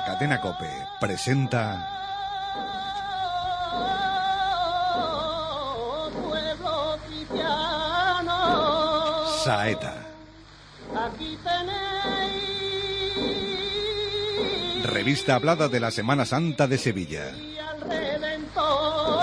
La cadena COPE presenta Pueblo cristiano, Saeta. aquí tenéis Revista hablada de la Semana Santa de Sevilla. al Redentor.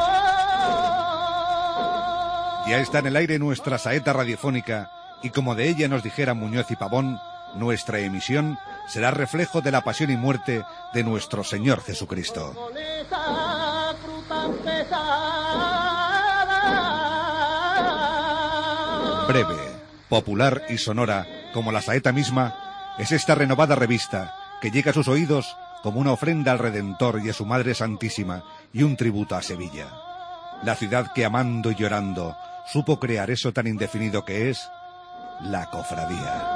Ya está en el aire nuestra saeta radiofónica y como de ella nos dijera Muñoz y Pavón, nuestra emisión será reflejo de la pasión y muerte de nuestro Señor Jesucristo. Con esa fruta pesada. Breve, popular y sonora, como la saeta misma, es esta renovada revista que llega a sus oídos como una ofrenda al Redentor y a su Madre Santísima y un tributo a Sevilla. La ciudad que amando y llorando supo crear eso tan indefinido que es la cofradía.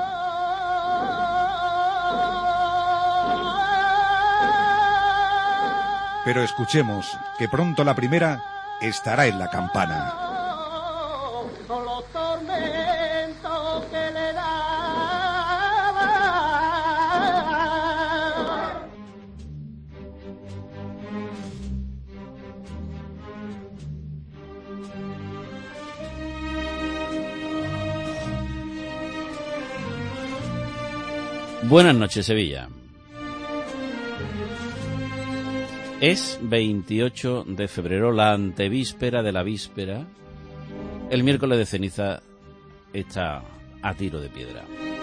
Pero escuchemos que pronto la primera estará en la campana. Con los tormentos que le daba. Buenas noches, Sevilla. Es 28 de febrero, la antevíspera de la víspera. El miércoles de ceniza está a tiro de piedra.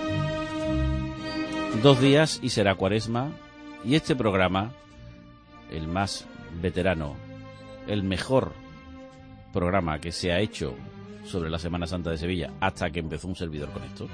2 días y será Cuaresma, y este programa, el más veterano, el mejor programa que se ha hecho sobre la Semana Santa de Sevilla hasta que empezó un servidor con esto,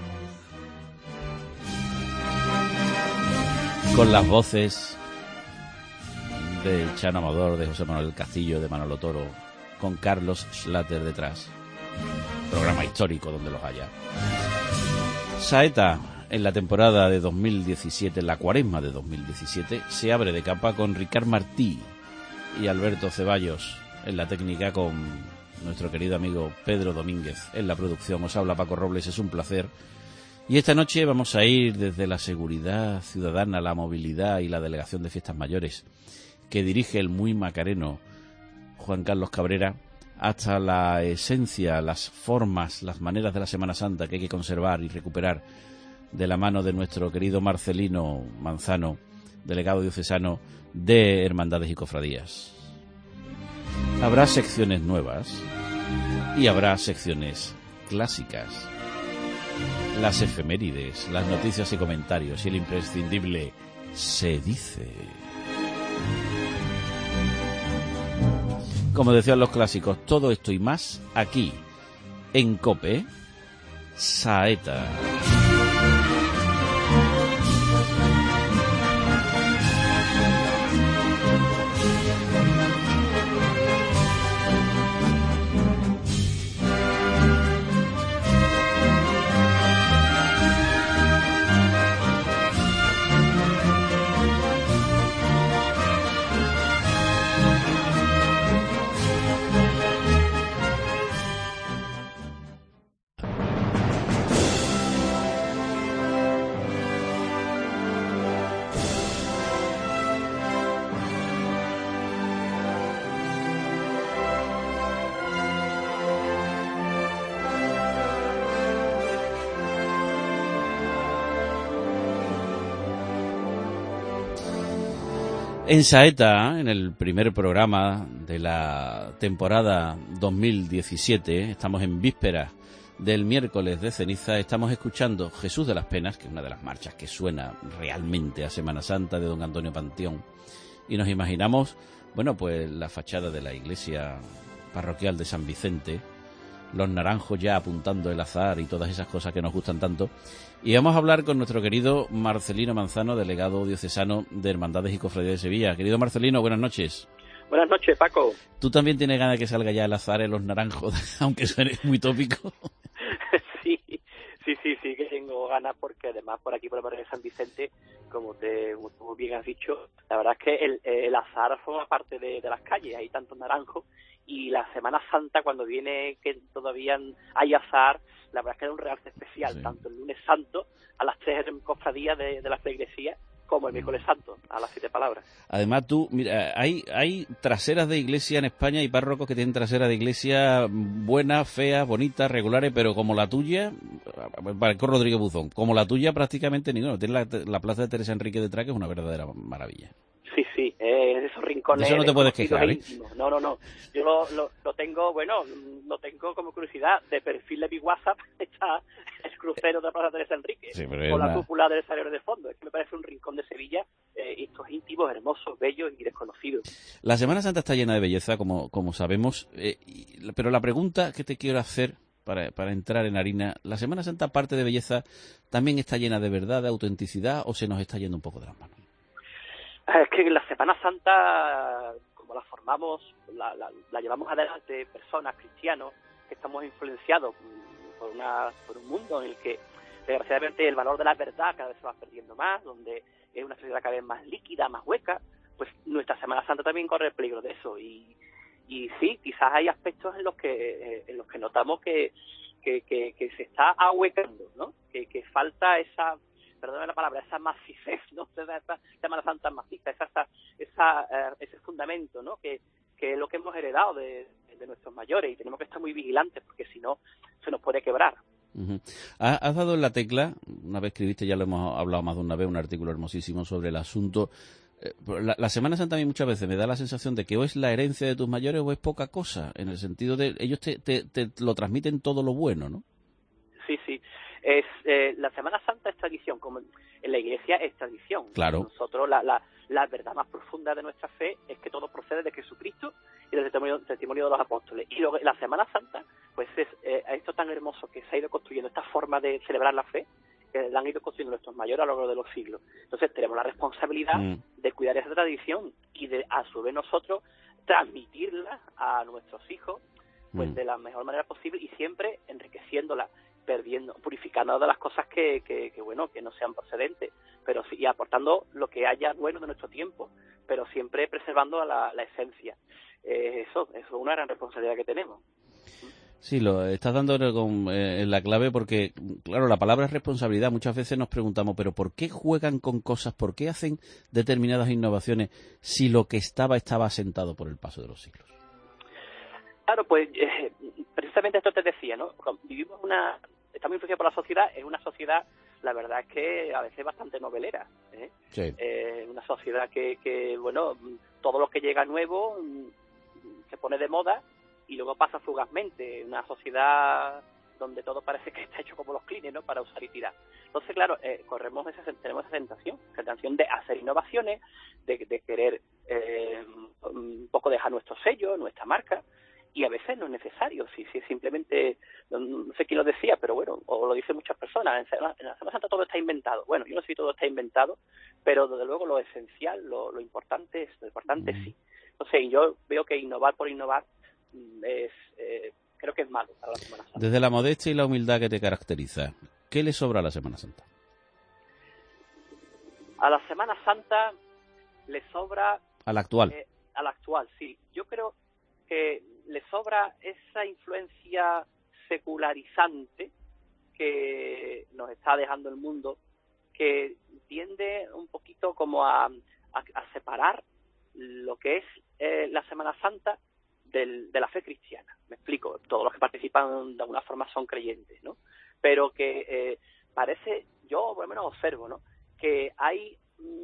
con las voces de Chano Amador, de José Manuel Castillo, de Manolo Toro, con Carlos Schlatter detrás. Programa histórico donde los haya. Saeta, en la temporada de 2017, en la Cuaresma de 2017, se abre de capa con Ricard Martí y Alberto Ceballos en la técnica, con nuestro querido amigo Pedro Domínguez en la producción. Os habla Paco Robles, es un placer. Y esta noche vamos a ir desde la seguridad ciudadana, la movilidad y la delegación de fiestas mayores que dirige el muy macareno Juan Carlos Cabrera, hasta la esencia, las formas, las maneras de la Semana Santa que hay que conservar y recuperar, de la mano de nuestro querido Marcelino Manzano, delegado diocesano de Hermandades y Cofradías. Habrá secciones nuevas y habrá secciones clásicas. Las efemérides, las noticias y comentarios y el imprescindible Se Dice. Como decían los clásicos, todo esto y más aquí, en COPE, Saeta. En Saeta, en el primer programa de la temporada 2017, estamos en vísperas del miércoles de ceniza, estamos escuchando Jesús de las Penas, que es una de las marchas que suena realmente a Semana Santa, de don Antonio Panteón, y nos imaginamos, bueno, pues la fachada de la iglesia parroquial de San Vicente, los naranjos ya apuntando el azahar y todas esas cosas que nos gustan tanto. Y vamos a hablar con nuestro querido Marcelino Manzano, delegado diocesano de Hermandades y Cofradías de Sevilla. Querido Marcelino, buenas noches. Buenas noches, Paco. ¿Tú también tienes ganas de que salga ya el azahar en los naranjos, aunque suene muy tópico? Sí, que tengo ganas, porque además por aquí, por el barrio de San Vicente, como tú bien has dicho, la verdad es que el azahar forma parte de las calles, hay tantos naranjos, y la Semana Santa, cuando viene que todavía hay azahar, la verdad es que era un realce especial, sí. Tanto el lunes santo, a las 3 cofradías de la feligresía, como el miércoles santo, a las 7 palabras. Además, tú, mira, hay traseras de iglesia en España y párrocos que tienen traseras de iglesia buenas, feas, bonitas, regulares, pero como la tuya, Marco Rodríguez Buzón, como la tuya prácticamente ninguno. Tiene la plaza de Teresa Enrique detrás, que es una verdadera maravilla. Sí, sí, en esos rincones. De eso no te puedes quejar, ¿eh? No. Yo lo tengo, bueno, lo tengo como curiosidad. De perfil de mi WhatsApp está el crucero de la Plaza Teresa Enrique, Sí, con la cúpula del Sagrario de fondo. Es que me parece un rincón de Sevilla, estos íntimos, hermosos, bellos y desconocidos. La Semana Santa está llena de belleza, como sabemos, pero la pregunta que te quiero hacer para entrar en harina, ¿la Semana Santa, aparte de belleza, también está llena de verdad, de autenticidad, o se nos está yendo un poco de las manos? Es que la Semana Santa, como la formamos, la llevamos adelante personas, cristianos, que estamos influenciados por un mundo en el que, desgraciadamente, el valor de la verdad cada vez se va perdiendo más, donde es una sociedad cada vez más líquida, más hueca. Pues nuestra Semana Santa también corre el peligro de eso. Y sí, quizás hay aspectos en los que notamos que se está ahuecando, ¿no? Que falta esa, perdóname la palabra, esa macizez, ¿no? Esa Semana Santa maciza, ese fundamento, ¿no? Que es lo que hemos heredado de nuestros mayores, y tenemos que estar muy vigilantes porque si no se nos puede quebrar. Uh-huh. Has dado en la tecla, una vez escribiste, ya lo hemos hablado más de una vez, un artículo hermosísimo sobre el asunto. La Semana Santa a mí muchas veces me da la sensación de que o es la herencia de tus mayores o es poca cosa, en el sentido de ellos te lo transmiten todo lo bueno, ¿no? Sí. La Semana Santa es tradición, como en la Iglesia es tradición. Claro. Nosotros la verdad más profunda de nuestra fe es que todo procede de Jesucristo y del testimonio de los apóstoles. Y luego la Semana Santa, pues es esto tan hermoso que se ha ido construyendo, esta forma de celebrar la fe, que la han ido construyendo nuestros mayores a lo largo de los siglos. Entonces tenemos la responsabilidad de cuidar esa tradición y de, a su vez, nosotros transmitirla a nuestros hijos pues de la mejor manera posible y siempre enriqueciéndola, purificando de las cosas que no sean procedentes, pero sí, y aportando lo que haya bueno de nuestro tiempo, pero siempre preservando la esencia. Eso es una gran responsabilidad que tenemos. Sí, lo estás dando en la clave porque, claro, la palabra es responsabilidad. Muchas veces nos preguntamos, ¿pero por qué juegan con cosas? ¿Por qué hacen determinadas innovaciones si lo que estaba asentado por el paso de los siglos? Claro, pues precisamente esto te decía, ¿no? Estamos influenciados por la sociedad, es una sociedad, la verdad es que a veces bastante novelera, ¿eh? Sí. Una sociedad que todo lo que llega nuevo se pone de moda y luego pasa fugazmente. Una sociedad donde todo parece que está hecho como los clines, ¿no? Para usar y tirar. Entonces, claro, tenemos esa tentación de hacer innovaciones, de querer un poco dejar nuestro sello, nuestra marca, y a veces no es necesario. Si simplemente, no sé quién lo decía, pero bueno, o lo dicen muchas personas, en la Semana Santa todo está inventado. Bueno, yo no sé si todo está inventado, pero desde luego lo esencial, lo importante sí. Entonces, yo veo que innovar por innovar creo que es malo para la Semana Santa. Desde la modestia y la humildad que te caracteriza, ¿qué le sobra a la Semana Santa? A la Semana Santa le sobra... ¿A la actual? A la actual, sí. Yo creo que le sobra esa influencia secularizante que nos está dejando el mundo, que tiende un poquito como a separar lo que es la Semana Santa de la fe cristiana. Me explico, todos los que participan de alguna forma son creyentes, ¿no? Pero que parece, yo por lo menos observo, ¿no? Que hay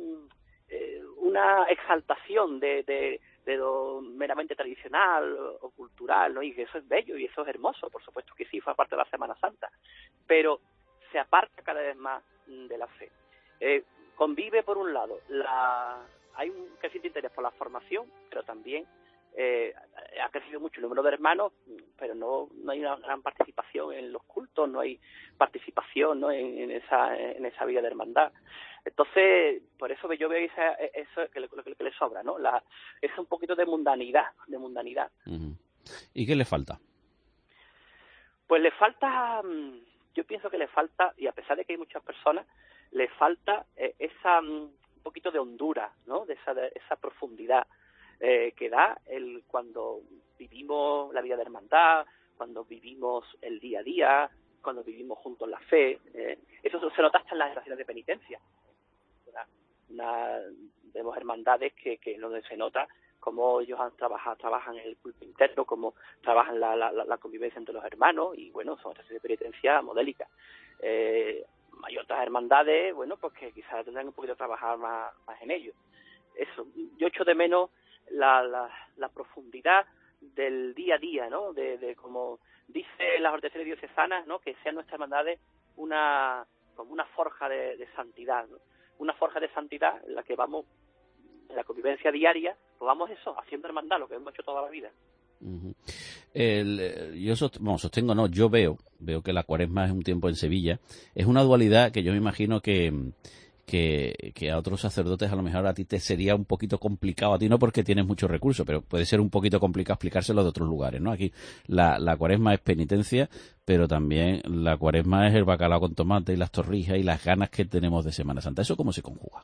una exaltación de lo meramente tradicional o cultural, ¿no? Y que eso es bello y eso es hermoso, por supuesto que sí, fue parte de la Semana Santa, pero se aparta cada vez más de la fe. Convive, por un lado, hay un creciente interés por la formación, pero también ha crecido mucho el número de hermanos, pero no hay una gran participación en los cultos, no hay participación, ¿no? en esa vida de hermandad. Entonces, por eso yo veo eso que le sobra, ¿no? Es un poquito de mundanidad. Uh-huh. ¿Y qué le falta? Pues le falta, yo pienso que le falta, y a pesar de que hay muchas personas, le falta un poquito de hondura, ¿no? De esa profundidad que da cuando vivimos la vida de hermandad, cuando vivimos el día a día, cuando vivimos juntos la fe. Eso se nota hasta en las oraciones de penitencia. vemos hermandades que donde se nota cómo ellos trabajan en el culto interno, cómo trabajan la convivencia entre los hermanos, y bueno, son estas de penitencia modélicas. Hay otras hermandades, bueno, pues que quizás tendrán un poquito que trabajar más en ello. Eso, yo echo de menos la profundidad del día a día, ¿no? De como dice las ordenaciones diocesanas, ¿no? Que sean nuestras hermandades como una forja de santidad, ¿no? Una forja de santidad en la que vamos, en la convivencia diaria, pues vamos haciendo hermandad, lo que hemos hecho toda la vida. Uh-huh. Yo sostengo, no, yo veo que la Cuaresma es un tiempo en Sevilla. Es una dualidad que yo me imagino que a otros sacerdotes a lo mejor a ti te sería un poquito complicado, a ti no porque tienes muchos recursos, pero puede ser un poquito complicado explicárselo de otros lugares, ¿no? Aquí la Cuaresma es penitencia, pero también la Cuaresma es el bacalao con tomate y las torrijas y las ganas que tenemos de Semana Santa. ¿Eso cómo se conjuga?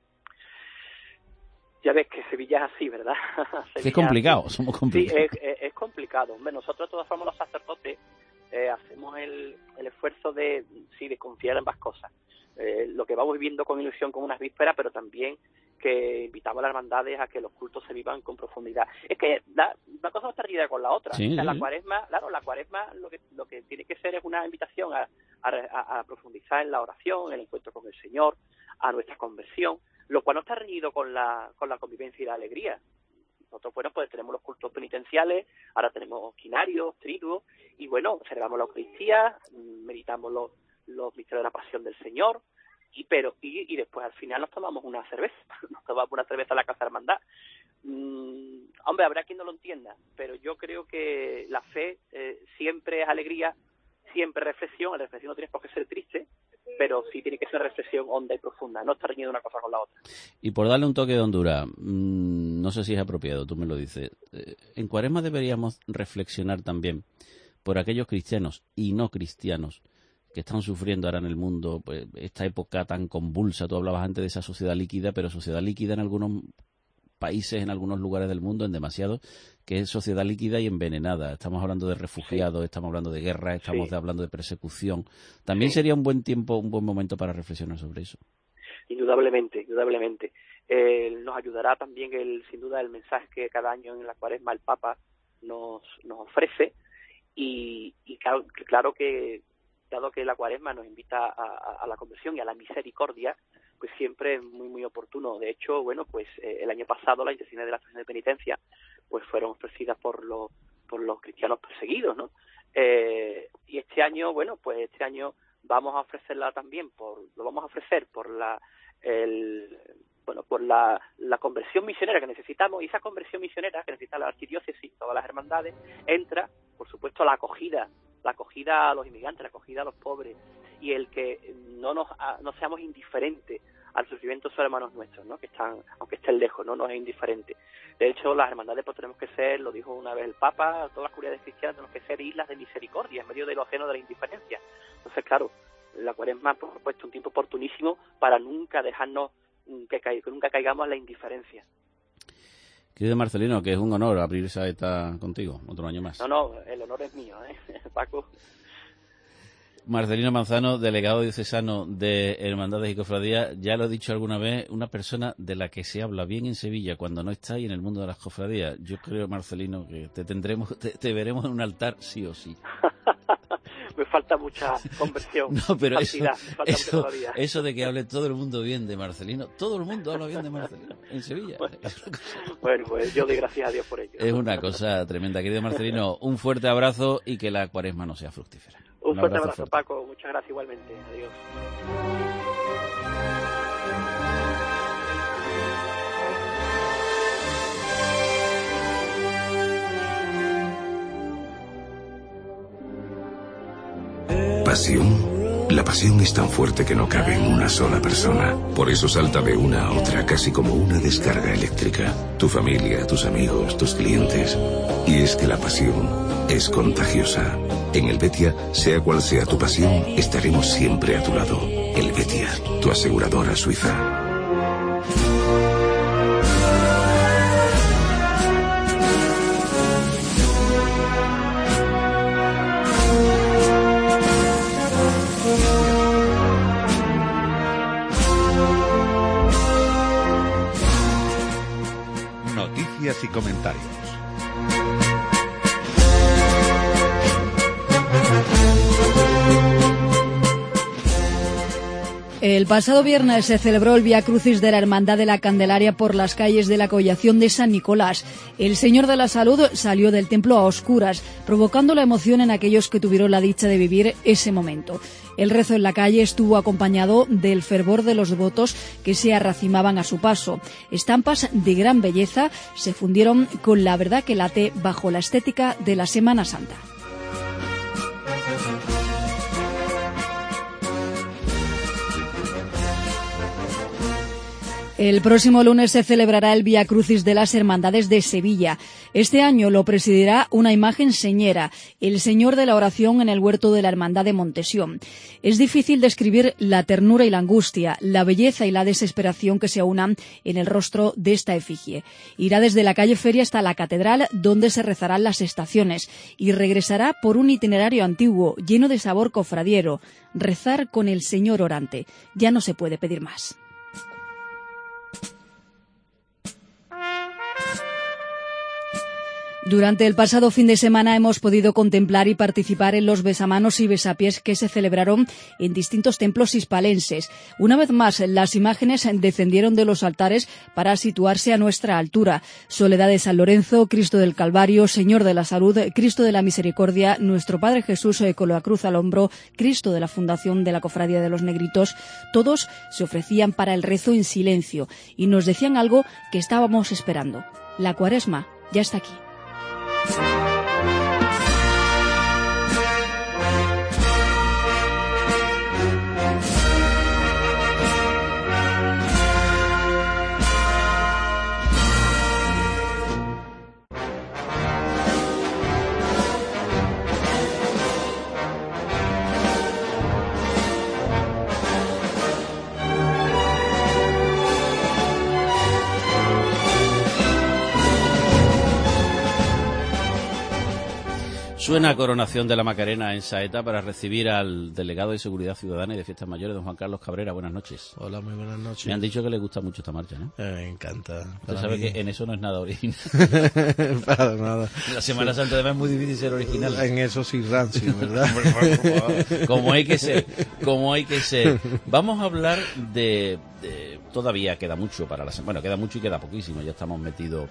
Ya ves que Sevilla es así, ¿verdad? Es complicado, somos complicados. Sí, es complicado. Hombre, nosotros de todas formas los sacerdotes hacemos el esfuerzo de confiar en ambas cosas. Lo que vamos viviendo con ilusión con unas vísperas, pero también que invitamos a las hermandades a que los cultos se vivan con profundidad. Es que una cosa no está reñida con la otra. Sí, o sea, sí. la Cuaresma lo que tiene que ser es una invitación a profundizar en la oración, en el encuentro con el Señor, a nuestra conversión, lo cual no está reñido con la convivencia y la alegría. Nosotros, bueno, pues tenemos los cultos penitenciales, ahora tenemos quinarios, triduos, y bueno, celebramos la Eucaristía, meditamos los misterios de la pasión del Señor, y después al final nos tomamos una cerveza en la Casa Hermandad. Hombre, habrá quien no lo entienda, pero yo creo que la fe siempre es alegría, siempre reflexión. La reflexión no tiene por qué ser triste, pero sí tiene que ser reflexión honda y profunda, no está reñida una cosa con la otra. Y por darle un toque de hondura, no sé si es apropiado, tú me lo dices, en Cuaresma deberíamos reflexionar también por aquellos cristianos y no cristianos que están sufriendo ahora en el mundo, pues, esta época tan convulsa. Tú hablabas antes de esa sociedad líquida, pero sociedad líquida en algunos países, en algunos lugares del mundo, en demasiados, que es sociedad líquida y envenenada. Estamos hablando de refugiados, sí. Estamos hablando de guerra, estamos hablando de persecución. También sería un buen tiempo, un buen momento para reflexionar sobre eso. Indudablemente. Nos ayudará también sin duda el mensaje que cada año en la Cuaresma el Papa nos ofrece, y claro que dado que la Cuaresma nos invita a la conversión y a la misericordia, pues siempre es muy muy oportuno. De hecho, bueno, pues el año pasado las intenciones de la estación de penitencia pues fueron ofrecidas por los cristianos perseguidos, ¿no? Y este año, bueno, pues este año vamos a ofrecerla también por la conversión misionera que necesitamos, y esa conversión misionera que necesita la archidiócesis, todas las hermandades, entra, por supuesto, la acogida a los inmigrantes, la acogida a los pobres, y el que no seamos indiferentes al sufrimiento de los hermanos nuestros, ¿no? Que están, aunque estén lejos, no nos es indiferente. De hecho, las hermandades pues tenemos que ser, lo dijo una vez el Papa, todas las comunidades cristianas tenemos que ser islas de misericordia en medio del océano de la indiferencia. Entonces, claro, la Cuaresma, por supuesto, un tiempo oportunísimo para nunca dejarnos que nunca caigamos en la indiferencia. Querido Marcelino, que es un honor abrir Saeta contigo, otro año más. No, el honor es mío, Paco. Marcelino Manzano, delegado diocesano de Hermandades y Cofradías, ya lo he dicho alguna vez, una persona de la que se habla bien en Sevilla cuando no está ahí en el mundo de las cofradías. Yo creo, Marcelino, que te veremos en un altar sí o sí. Me falta mucha conversión. No, pero eso de que hable todo el mundo bien de Marcelino, todo el mundo habla bien de Marcelino en Sevilla. Bueno, pues yo doy gracias a Dios por ello. Es una cosa tremenda. Querido Marcelino, un fuerte abrazo y que la Cuaresma no sea fructífera. Un fuerte abrazo, Paco. Muchas gracias igualmente. Adiós. Pasión. La pasión es tan fuerte que no cabe en una sola persona. Por eso salta de una a otra, casi como una descarga eléctrica. Tu familia, tus amigos, tus clientes. Y es que la pasión es contagiosa. En Helvetia, sea cual sea tu pasión, estaremos siempre a tu lado. Helvetia, tu aseguradora suiza. comentarios. El pasado viernes se celebró el Vía Crucis de la Hermandad de la Candelaria por las calles de la Collación de San Nicolás. El Señor de la Salud salió del templo a oscuras, provocando la emoción en aquellos que tuvieron la dicha de vivir ese momento. El rezo en la calle estuvo acompañado del fervor de los devotos que se arracimaban a su paso. Estampas de gran belleza se fundieron con la verdad que late bajo la estética de la Semana Santa. El próximo lunes se celebrará el Vía Crucis de las Hermandades de Sevilla. Este año lo presidirá una imagen señera, el Señor de la Oración en el huerto de la Hermandad de Montesión. Es difícil describir la ternura y la angustia, la belleza y la desesperación que se aunan en el rostro de esta efigie. Irá desde la calle Feria hasta la Catedral, donde se rezarán las estaciones, y regresará por un itinerario antiguo, lleno de sabor cofradiero. Rezar con el Señor orante. Ya no se puede pedir más. Durante el pasado fin de semana hemos podido contemplar y participar en los besamanos y besapiés que se celebraron en distintos templos hispalenses. Una vez más, las imágenes descendieron de los altares para situarse a nuestra altura. Soledad de San Lorenzo, Cristo del Calvario, Señor de la Salud, Cristo de la Misericordia, Nuestro Padre Jesús con la cruz al hombro, Cristo de la Fundación de la Cofradía de los Negritos, todos se ofrecían para el rezo en silencio y nos decían algo que estábamos esperando. La Cuaresma ya está aquí. Suena Coronación de la Macarena en Saeta para recibir al delegado de Seguridad Ciudadana y de Fiestas Mayores, don Juan Carlos Cabrera. Buenas noches. Hola, muy buenas noches. Me han dicho que le gusta mucho esta marcha, ¿no? Me encanta. Usted sabe que en eso no es nada original. Para nada. La Semana Santa además es muy difícil ser original. En eso sí rancio, ¿verdad? Como hay que ser, como hay que ser. Vamos a hablar de todavía queda mucho para la semana. Bueno, queda mucho y queda poquísimo. Ya estamos metidos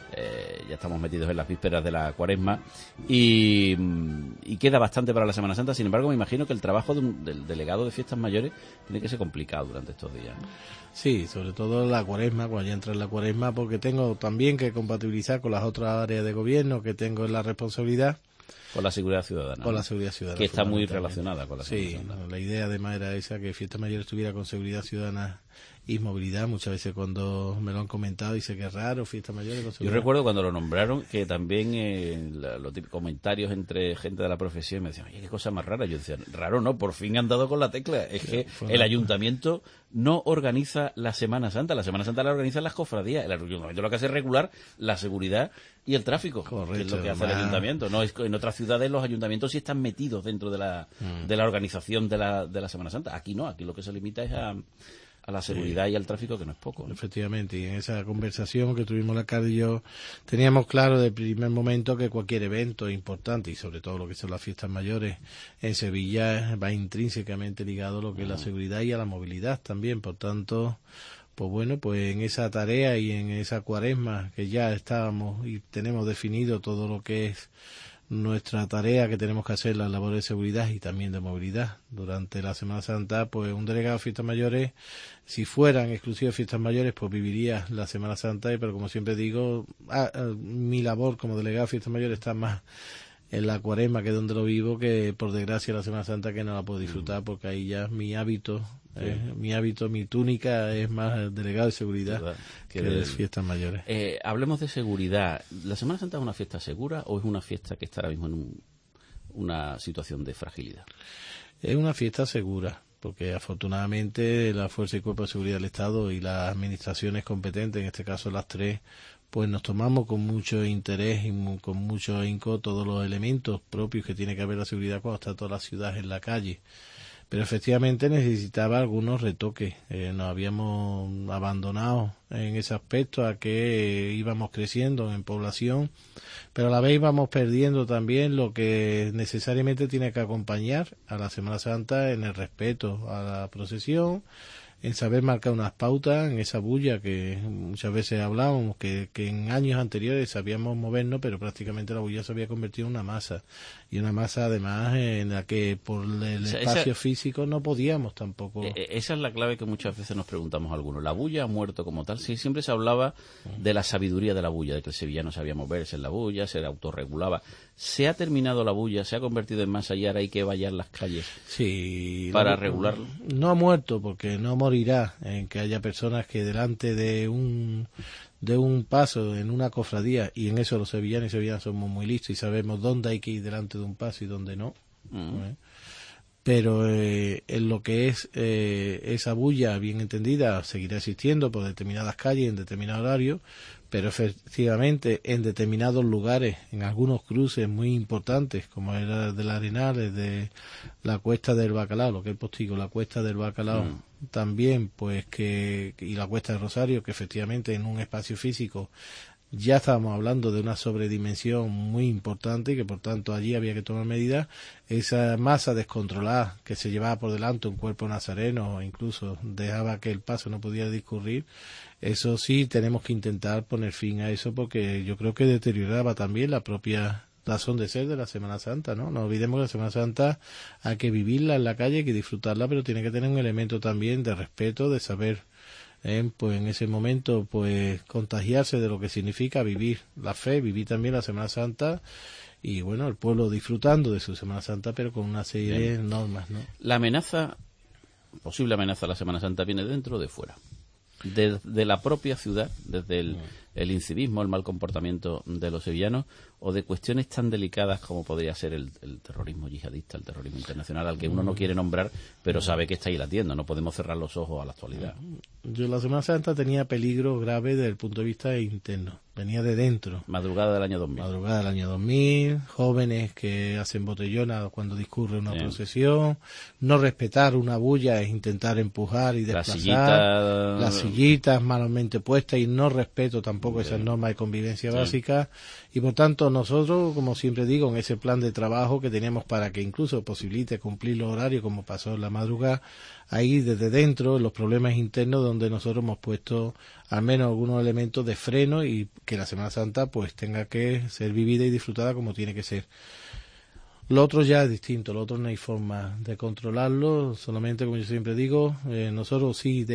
en las vísperas de la Cuaresma y queda bastante para la Semana Santa. Sin embargo, me imagino que el trabajo del delegado de Fiestas Mayores tiene que ser complicado durante estos días, ¿no? Sí, sobre todo la Cuaresma, cuando ya entra en la Cuaresma, porque tengo también que compatibilizar con las otras áreas de gobierno que tengo en la responsabilidad. Con la seguridad ciudadana. Con la seguridad ciudadana. Que está muy relacionada con la seguridad. Sí, la idea además era esa, que Fiestas Mayores estuviera con seguridad ciudadana y movilidad. Muchas veces cuando me lo han comentado dice que es raro, Fiestas Mayores con seguridad. Yo recuerdo cuando lo nombraron que también los típicos comentarios entre gente de la profesión me decían, oye, qué cosa más rara. Yo decía, raro no, por fin han dado con la tecla. Es que el ayuntamiento no organiza la Semana Santa la organizan las cofradías. El ayuntamiento lo que hace es regular la seguridad y el tráfico. Correcto, que es lo que hace el ayuntamiento. No, en otras ciudades los ayuntamientos sí están metidos dentro de la organización de la Semana Santa. Aquí no, aquí lo que se limita es a la seguridad y al tráfico, que no es poco, ¿no? Efectivamente, y en esa conversación que tuvimos la alcalde y yo, teníamos claro desde el primer momento que cualquier evento importante, y sobre todo lo que son las Fiestas Mayores en Sevilla, va intrínsecamente ligado a lo que es la seguridad y a la movilidad también. Por tanto, pues bueno, pues en esa tarea y en esa Cuaresma que ya estábamos y tenemos definido todo lo que es nuestra tarea que tenemos que hacer, las labores de seguridad y también de movilidad durante la Semana Santa, pues un delegado de Fiestas Mayores, si fueran exclusivas Fiestas Mayores, pues viviría la Semana Santa, pero como siempre digo, mi labor como delegado de Fiestas Mayores está más en la Cuaresma, que es donde lo vivo, que por desgracia la Semana Santa, que no la puedo disfrutar, porque ahí ya mi hábito, mi túnica es más delegado de seguridad que de Fiestas Mayores. Hablemos de seguridad. ¿La Semana Santa es una fiesta segura o es una fiesta que está ahora mismo en una situación de fragilidad? Es una fiesta segura, porque afortunadamente la Fuerza y Cuerpo de Seguridad del Estado y las administraciones competentes, en este caso las tres, pues nos tomamos con mucho interés y con mucho ahínco todos los elementos propios que tiene que haber la seguridad cuando está toda la ciudad en la calle. pero efectivamente necesitaba algunos retoques. Nos habíamos abandonado en ese aspecto a que íbamos creciendo en población, pero a la vez íbamos perdiendo también lo que necesariamente tiene que acompañar a la Semana Santa en el respeto a la procesión, en saber marcar unas pautas, en esa bulla que muchas veces hablábamos, que en años anteriores sabíamos movernos, pero prácticamente la bulla se había convertido en una masa, y una masa además en la que por el espacio físico no podíamos tampoco. Esa es la clave que muchas veces nos preguntamos algunos. ¿La bulla ha muerto como tal? Sí, siempre se hablaba de la sabiduría de la bulla, de que el sevillano sabía moverse en la bulla, se autorregulaba. ¿Se ha terminado la bulla? ¿Se ha convertido en masa y ahora hay que vallar las calles para regularlo? No ha muerto, porque no morirá en que haya personas que delante de un paso en una cofradía, y en eso los sevillanos y sevillanas somos muy listos y sabemos dónde hay que ir delante de un paso y dónde no. Pero en lo que es esa bulla bien entendida seguirá existiendo por determinadas calles en determinado horario, pero efectivamente en determinados lugares, en algunos cruces muy importantes, como era de la Arenales, de la Cuesta del Bacalao, lo que es Postigo, la Cuesta del Bacalao, también, pues y la Cuesta del Rosario, que efectivamente en un espacio físico ya estábamos hablando de una sobredimensión muy importante y que por tanto allí había que tomar medidas. Esa masa descontrolada que se llevaba por delante un cuerpo nazareno, o incluso dejaba que el paso no podía discurrir, eso sí tenemos que intentar poner fin a eso, porque yo creo que deterioraba también la propia razón de ser de la Semana Santa, ¿no? No olvidemos que la Semana Santa hay que vivirla en la calle, hay que disfrutarla, pero tiene que tener un elemento también de respeto, de saber pues en ese momento pues contagiarse de lo que significa vivir la fe, vivir también la Semana Santa, y bueno, el pueblo disfrutando de su Semana Santa, pero con una serie de normas, ¿no? La amenaza, posible amenaza a la Semana Santa, viene dentro o de fuera, de la propia ciudad, desde el incivismo, el mal comportamiento de los sevillanos, o de cuestiones tan delicadas como podría ser el terrorismo yihadista, el terrorismo internacional, al que uno no quiere nombrar, pero sabe que está ahí latiendo. No podemos cerrar los ojos a la actualidad. Yo la Semana Santa tenía peligro grave desde el punto de vista interno, venía de dentro. Madrugada del año 2000. Madrugada del año 2000, jóvenes que hacen botellona cuando discurre una procesión, no respetar una bulla es intentar empujar y desplazar, las sillitas malamente puestas, y no respeto tampoco esas normas de convivencia básicas, y por tanto nosotros, como siempre digo, en ese plan de trabajo que teníamos para que incluso posibilite cumplir los horarios como pasó en la madrugada, ahí desde dentro los problemas internos donde nosotros hemos puesto al menos algunos elementos de freno, y que la Semana Santa pues tenga que ser vivida y disfrutada como tiene que ser. Lo otro ya es distinto, lo otro no hay forma de controlarlo, solamente, como yo siempre digo, nosotros sí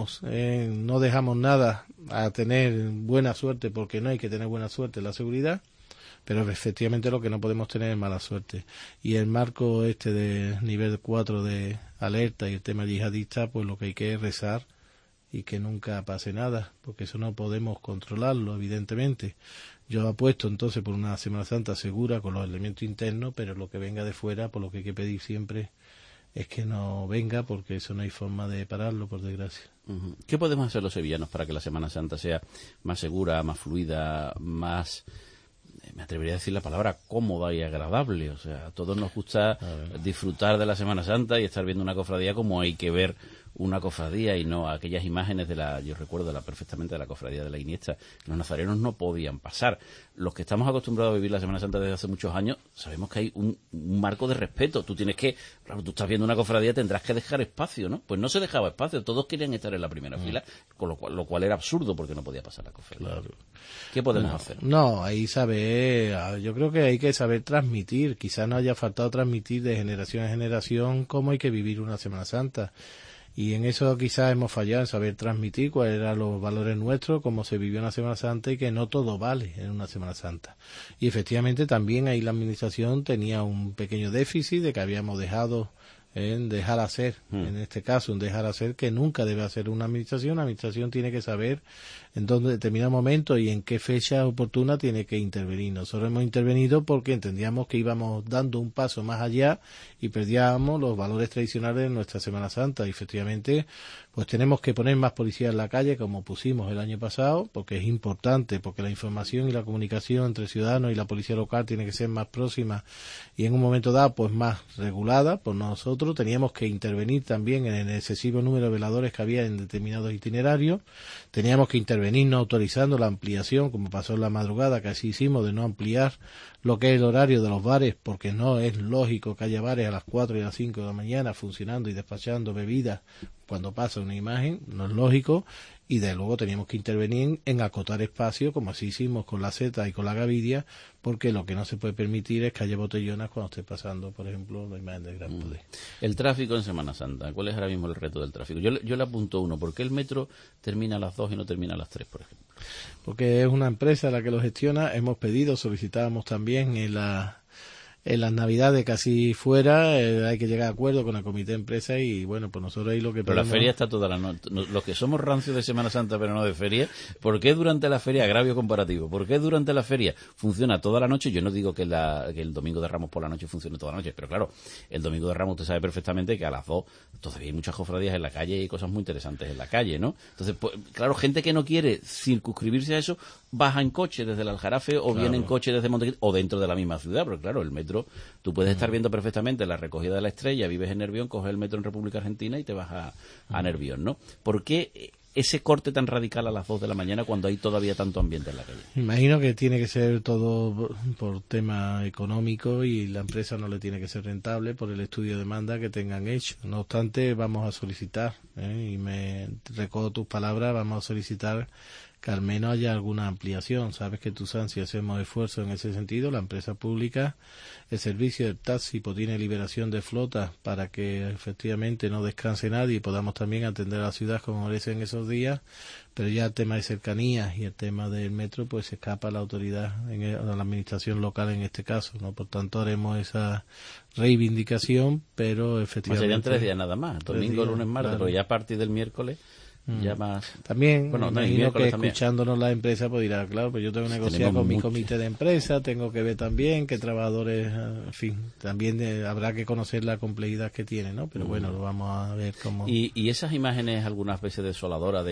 no dejamos nada a tener buena suerte, porque no hay que tener buena suerte en la seguridad, pero efectivamente lo que no podemos tener es mala suerte. Y el marco de nivel 4 de alerta y el tema yihadista, pues lo que hay que es rezar y que nunca pase nada, porque eso no podemos controlarlo, evidentemente. Yo apuesto entonces por una Semana Santa segura con los elementos internos, pero lo que venga de fuera, por lo que hay que pedir siempre es que no venga, porque eso no hay forma de pararlo, por desgracia. ¿Qué podemos hacer los sevillanos para que la Semana Santa sea más segura, más fluida, más, me atrevería a decir la palabra, cómoda y agradable? O sea, a todos nos gusta disfrutar de la Semana Santa y estar viendo una cofradía como hay que ver una cofradía, y no aquellas imágenes yo recuerdo perfectamente de la cofradía de la Iniesta. Los nazarenos no podían pasar. Los que estamos acostumbrados a vivir la Semana Santa desde hace muchos años sabemos que hay un marco de respeto. Tú tienes que, claro, tú estás viendo una cofradía, tendrás que dejar espacio, ¿no? Pues no se dejaba espacio, todos querían estar en la primera fila, con lo cual era absurdo, porque no podía pasar la cofradía. Claro. ¿Qué podemos hacer? No, ahí yo creo que hay que saber transmitir. Quizá no haya faltado transmitir de generación en generación cómo hay que vivir una Semana Santa. Y en eso quizás hemos fallado, en saber transmitir cuáles eran los valores nuestros, cómo se vivió una Semana Santa, y que no todo vale en una Semana Santa. Y efectivamente también ahí la Administración tenía un pequeño déficit de que habíamos dejado en dejar hacer, en este caso, un dejar hacer que nunca debe hacer una administración. La administración tiene que saber en dónde, determinado momento y en qué fecha oportuna tiene que intervenir. Nosotros hemos intervenido porque entendíamos que íbamos dando un paso más allá y perdíamos los valores tradicionales de nuestra Semana Santa. Y efectivamente, pues tenemos que poner más policía en la calle, como pusimos el año pasado, porque es importante, porque la información y la comunicación entre ciudadanos y la policía local tiene que ser más próxima y en un momento dado pues más regulada por nosotros, nosotros, teníamos que intervenir también en el excesivo número de veladores que había en determinados itinerarios, teníamos que intervenir no autorizando la ampliación, como pasó en la madrugada, que así hicimos, de no ampliar lo que es el horario de los bares, porque no es lógico que haya bares a las 4 y a las 5 de la mañana funcionando y despachando bebidas cuando pasa una imagen, no es lógico, y de luego teníamos que intervenir en acotar espacio, como así hicimos con la Zeta y con la Gavidia, porque lo que no se puede permitir es que haya botellonas cuando esté pasando, por ejemplo, la imagen del Gran Poder. El tráfico en Semana Santa, ¿cuál es ahora mismo el reto del tráfico? Yo le apunto uno, ¿por qué el metro termina a las 2 y no termina a las 3, por ejemplo? Porque es una empresa la que lo gestiona, hemos pedido, solicitábamos también en las navidades casi fuera, hay que llegar a acuerdo con el comité de empresa y bueno, pues nosotros ahí lo que pero podemos... la feria está toda la noche. Los que somos rancios de Semana Santa pero no de feria, ¿por qué durante la feria, agravio comparativo, por qué durante la feria funciona toda la noche? Yo no digo que el Domingo de Ramos por la noche funcione toda la noche, pero claro, el Domingo de Ramos usted sabe perfectamente que a las 2 todavía hay muchas cofradías en la calle y cosas muy interesantes en la calle, ¿no? Entonces, pues, claro, gente que no quiere circunscribirse a eso, baja en coche desde el Aljarafe o viene en coche desde Montequinto o dentro de la misma ciudad, porque claro, el metro, tú puedes estar viendo perfectamente la recogida de la Estrella, vives en Nervión, coges el metro en República Argentina y te vas a Nervión, ¿no? ¿Por qué ese corte tan radical a las 2 de la mañana cuando hay todavía tanto ambiente en la calle? Imagino que tiene que ser todo por tema económico y la empresa no le tiene que ser rentable por el estudio de demanda que tengan hecho. No obstante, vamos a solicitar, y me recojo tus palabras, vamos a solicitar que al menos haya alguna ampliación. Sabes que TUSAN, si hacemos esfuerzo en ese sentido, la empresa pública, el servicio del taxi pues tiene liberación de flotas para que efectivamente no descanse nadie y podamos también atender a la ciudad como merece en esos días, pero ya el tema de cercanías y el tema del metro pues se escapa a la autoridad, a la administración local en este caso, ¿no? Por tanto haremos esa reivindicación, pero efectivamente... Serían 3 días nada más, domingo, lunes, martes, claro. Pero ya a partir del miércoles... Ya más... También, bueno, imagino que también. Escuchándonos la empresa pues dirá, claro, pues yo tengo que negociar con mi comité de empresa, tengo que ver también qué trabajadores, en fin, también habrá que conocer la complejidad que tiene, ¿no? Pero bueno, lo vamos a ver cómo... Y esas imágenes algunas veces desoladoras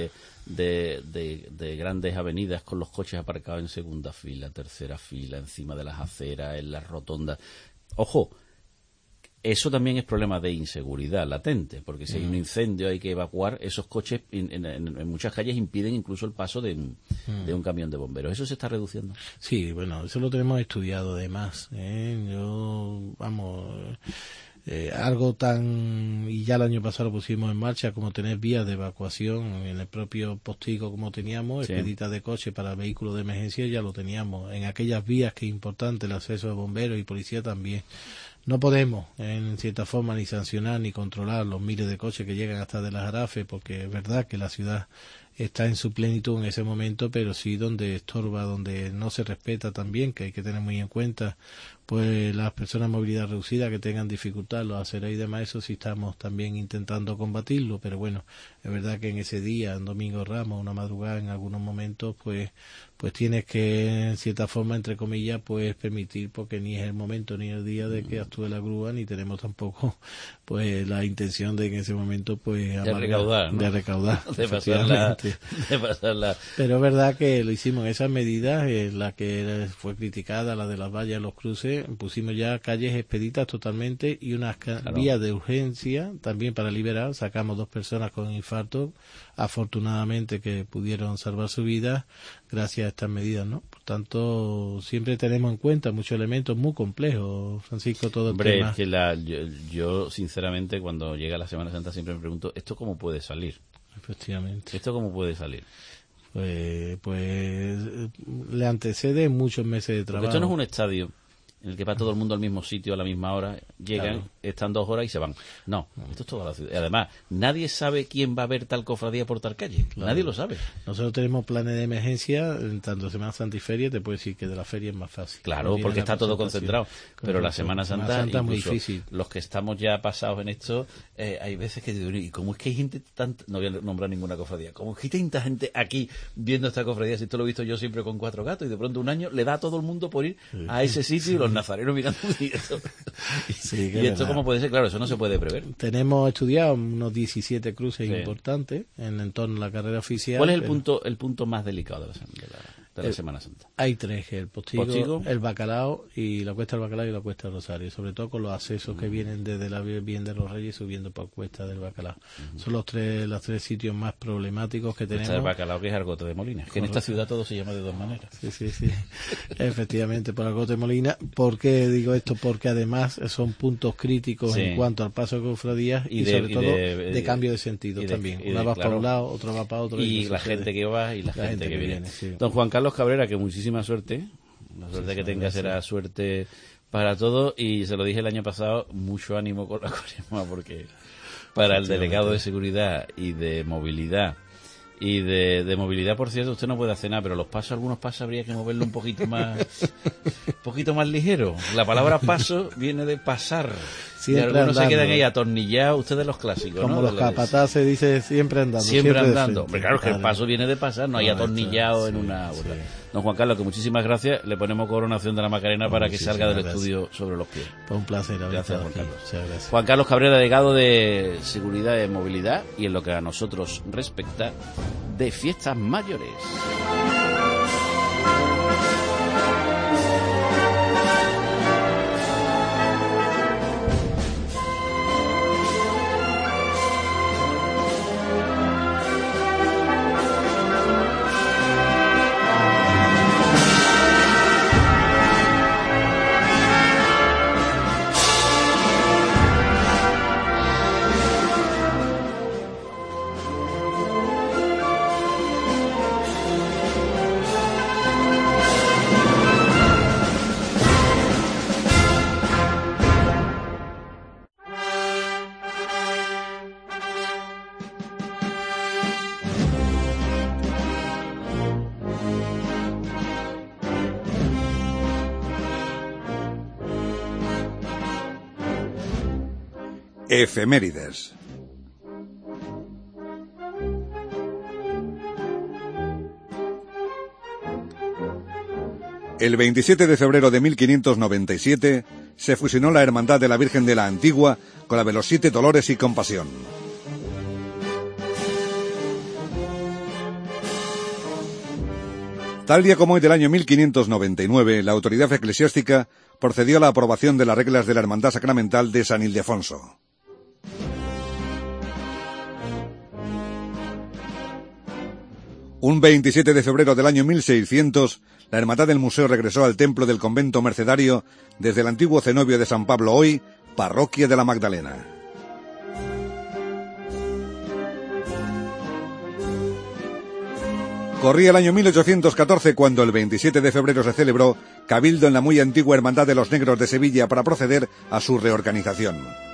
de grandes avenidas con los coches aparcados en segunda fila, tercera fila, encima de las aceras, en las rotondas... Ojo, eso también es problema de inseguridad latente, porque si hay un incendio hay que evacuar, esos coches en muchas calles impiden incluso el paso de un camión de bomberos. ¿Eso se está reduciendo? Sí, bueno, eso lo tenemos estudiado además. Algo tan... y ya el año pasado lo pusimos en marcha, como tener vías de evacuación en el propio postigo como teníamos, sí. Expeditas de coche para vehículos de emergencia ya lo teníamos. En aquellas vías que es importante el acceso de bomberos y policía también. No podemos, en cierta forma, ni sancionar ni controlar los miles de coches que llegan hasta de las Jarafe, porque es verdad que la ciudad está en su plenitud en ese momento, pero sí donde estorba, donde no se respeta también, que hay que tener muy en cuenta, pues las personas de movilidad reducida que tengan dificultad, los aceras y demás, eso sí estamos también intentando combatirlo, pero bueno, es verdad que en ese día, en Domingo Ramos, una madrugada, en algunos momentos, pues tienes que, en cierta forma, entre comillas, pues permitir, porque ni es el momento ni el día de que actúe la grúa, ni tenemos tampoco, pues, la intención de en ese momento, pues, de recaudar, ¿no? De recaudar, de pasarla. Pero es verdad que lo hicimos en esas medidas, la que fue criticada, la de las vallas en los cruces, pusimos ya calles expeditas totalmente y unas vías de urgencia también para liberar. Sacamos 2 personas con infarto, afortunadamente que pudieron salvar su vida gracias a estas medidas, ¿no? Por tanto, siempre tenemos en cuenta muchos elementos muy complejos, Francisco, todo el tema. Es que yo sinceramente cuando llega la Semana Santa siempre me pregunto, ¿esto cómo puede salir? Efectivamente. ¿Esto cómo puede salir? Pues le antecede muchos meses de trabajo. Porque esto no es un estadio en el que va todo el mundo al mismo sitio a la misma hora, llegan, claro, están 2 horas y se van. No, esto es toda la ciudad. Y además, nadie sabe quién va a ver tal cofradía por tal calle. Claro. Nadie lo sabe. Nosotros tenemos planes de emergencia, en tanto Semana Santa y Feria, te puedo decir que de la feria es más fácil. Claro, porque está todo concentrado. Pero la Semana Santa es muy difícil. Los que estamos ya pasados en esto, hay veces que digo, ¿y cómo es que hay gente tanta? No voy a nombrar ninguna cofradía. ¿Cómo es que hay tanta gente aquí viendo esta cofradía? Si esto lo he visto yo siempre con 4 gatos y de pronto un año le da a todo el mundo por ir a ese sitio y los nazarenos mirando. Y esto cómo puede ser, claro, eso no se puede prever. Tenemos estudiado unos 17 cruces importantes en torno a la carrera oficial. ¿Cuál es el punto más delicado de de la Semana Santa? Hay tres, el postigo, el bacalao y la Cuesta del Bacalao y la Cuesta del Rosario, sobre todo con los accesos que vienen desde la Virgen de los Reyes subiendo por Cuesta del Bacalao. Son los tres sitios más problemáticos que tenemos. Cuesta del Bacalao, que es Argote de Molina, que en esta ciudad todo se llama de dos maneras. Sí. Efectivamente, por Argote de Molina. ¿Por qué digo esto? Porque además son puntos críticos en cuanto al paso de cofradías y sobre todo de cambio de sentido también. Una va para un lado, otra va para otro. Y la gente que va y la gente que viene. Don Juan Carlos Cabrera, que muchísima suerte. La suerte que tenga será suerte para todos. Y se lo dije el año pasado, mucho ánimo con la Cuaresma, porque para el delegado de seguridad y de movilidad, por cierto, usted no puede hacer nada, pero algunos pasos habría que moverlo un poquito más ligero. La palabra paso viene de pasar. Siempre y algunos andando, se quedan ahí atornillados, ustedes los clásicos, como ¿no? Los capataces se dice siempre andando. Siempre andando. Pero claro, que el paso viene de pasar, no hay atornillado en una... Sí. Don Juan Carlos, que muchísimas gracias. Le ponemos coronación de la Macarena para que salga del estudio sobre los pies. Pues un placer. Gracias, Juan Carlos. Gracias. Juan Carlos Cabrera, delegado de Seguridad y Movilidad, y en lo que a nosotros respecta, de fiestas mayores. Efemérides. El 27 de febrero de 1597 se fusionó la Hermandad de la Virgen de la Antigua con la de los Siete Dolores y Compasión. Tal día como hoy del año 1599, la autoridad eclesiástica procedió a la aprobación de las reglas de la Hermandad Sacramental de San Ildefonso. Un 27 de febrero del año 1600, la Hermandad del Museo regresó al templo del convento mercedario desde el antiguo cenobio de San Pablo, hoy Parroquia de la Magdalena. Corría el año 1814 cuando el 27 de febrero se celebró cabildo en la muy antigua Hermandad de los Negros de Sevilla para proceder a su reorganización.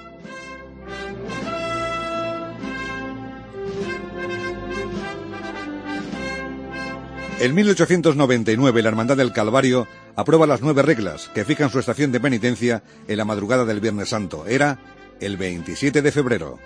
En 1899 la Hermandad del Calvario aprueba las 9 reglas que fijan su estación de penitencia en la madrugada del Viernes Santo. Era el 27 de febrero.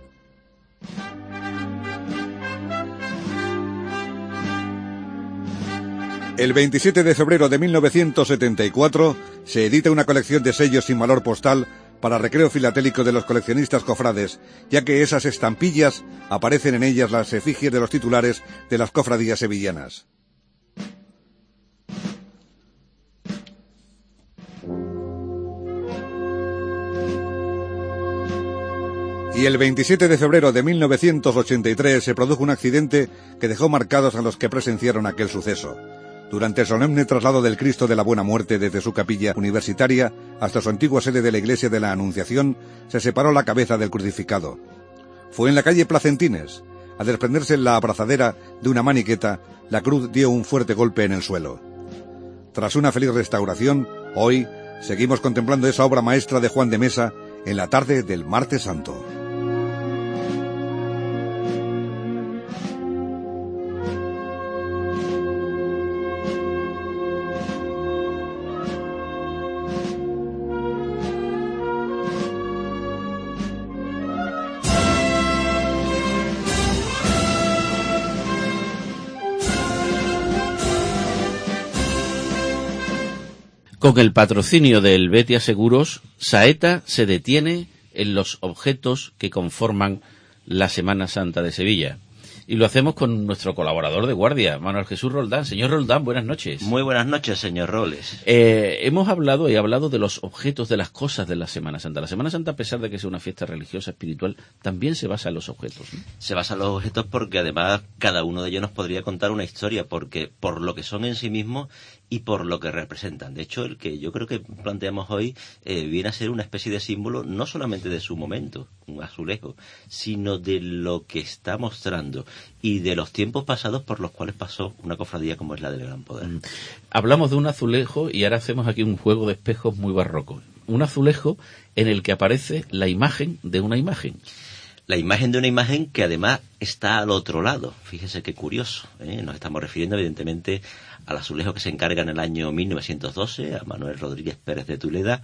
El 27 de febrero de 1974 se edita una colección de sellos sin valor postal para recreo filatélico de los coleccionistas cofrades, ya que esas estampillas aparecen en ellas las efigies de los titulares de las cofradías sevillanas. Y el 27 de febrero de 1983 se produjo un accidente que dejó marcados a los que presenciaron aquel suceso. Durante el solemne traslado del Cristo de la Buena Muerte desde su capilla universitaria hasta su antigua sede de la Iglesia de la Anunciación, se separó la cabeza del crucificado. Fue en la calle Placentines. Al desprenderse la abrazadera de una maniqueta, la cruz dio un fuerte golpe en el suelo. Tras una feliz restauración, hoy seguimos contemplando esa obra maestra de Juan de Mesa en la tarde del Martes Santo. Con el patrocinio del Betia Seguros, Saeta se detiene en los objetos que conforman la Semana Santa de Sevilla. Y lo hacemos con nuestro colaborador de guardia, Manuel Jesús Roldán. Señor Roldán, buenas noches. Muy buenas noches, señor Roles. Hemos hablado de los objetos, de las cosas de la Semana Santa. La Semana Santa, a pesar de que sea una fiesta religiosa, espiritual, también se basa en los objetos, ¿no? Se basa en los objetos porque además cada uno de ellos nos podría contar una historia, porque por lo que son en sí mismos y por lo que representan. De hecho, el que yo creo que planteamos hoy viene a ser una especie de símbolo no solamente de su momento, un azulejo, sino de lo que está mostrando y de los tiempos pasados por los cuales pasó una cofradía como es la del Gran Poder. Hablamos de un azulejo y ahora hacemos aquí un juego de espejos muy barroco. Un azulejo en el que aparece la imagen de una imagen. La imagen de una imagen que además está al otro lado. Fíjese qué curioso, ¿eh? Nos estamos refiriendo evidentemente al azulejo que se encarga en el año 1912 a Manuel Rodríguez Pérez de Tudela,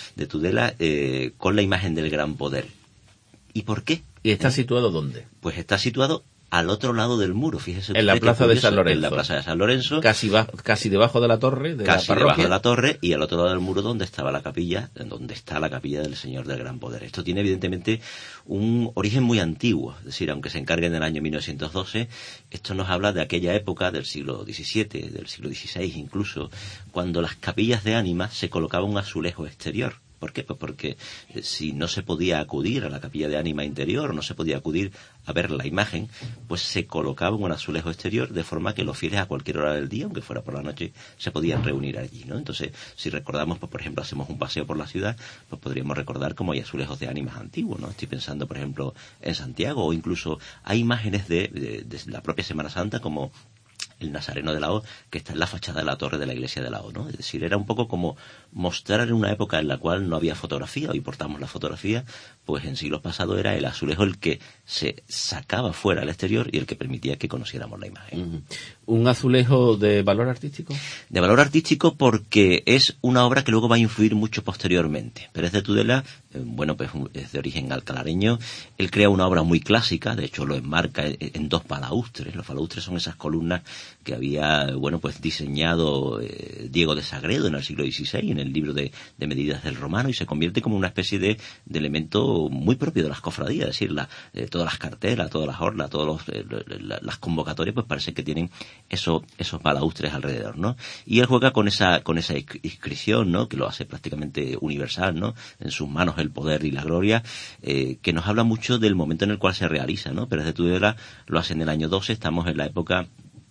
con la imagen del Gran Poder. ¿Y por qué? ¿Y está situado dónde? Pues está situado al otro lado del muro, fíjese. En la plaza de San Lorenzo. En la plaza de San Lorenzo. Casi debajo de la torre de la parroquia. Casi debajo de la torre y al otro lado del muro donde estaba la capilla, donde está la capilla del Señor del Gran Poder. Esto tiene evidentemente un origen muy antiguo, es decir, aunque se encargue en el año 1912, esto nos habla de aquella época del siglo XVII, del siglo XVI incluso, cuando las capillas de ánimas se colocaba un azulejo exterior. ¿Por qué? Pues porque si no se podía acudir a la capilla de ánima interior, no se podía acudir a ver la imagen, pues se colocaba un azulejo exterior de forma que los fieles a cualquier hora del día, aunque fuera por la noche, se podían reunir allí, ¿no? Entonces, si recordamos, pues por ejemplo, hacemos un paseo por la ciudad, pues podríamos recordar cómo hay azulejos de ánimas antiguos, ¿no? Estoy pensando, por ejemplo, en Santiago, o incluso hay imágenes de la propia Semana Santa, como el Nazareno de la O, que está en la fachada de la torre de la iglesia de la O, ¿no? Es decir, era un poco como mostrar en una época en la cual no había fotografía, hoy portamos la fotografía, pues en siglos pasados era el azulejo el que se sacaba fuera al exterior y el que permitía que conociéramos la imagen. ¿Un azulejo de valor artístico? De valor artístico porque es una obra que luego va a influir mucho posteriormente. Pérez de Tudela, pues es de origen alcalareño, él crea una obra muy clásica, de hecho lo enmarca en dos balaustres. Los balaustres son esas columnas que había, pues diseñado Diego de Sagredo en el siglo XVI, en el libro de medidas del Romano, y se convierte como una especie de elemento muy propio de las cofradías, es decir, todas las cartelas, todas las orlas, las convocatorias, pues parece que tienen esos balaustres alrededor, ¿no? Y él juega con esa inscripción, ¿no? Que lo hace prácticamente universal, ¿no? En sus manos el poder y la gloria, que nos habla mucho del momento en el cual se realiza, ¿no? Pérez de Tudela lo hace en el año 12, estamos en la época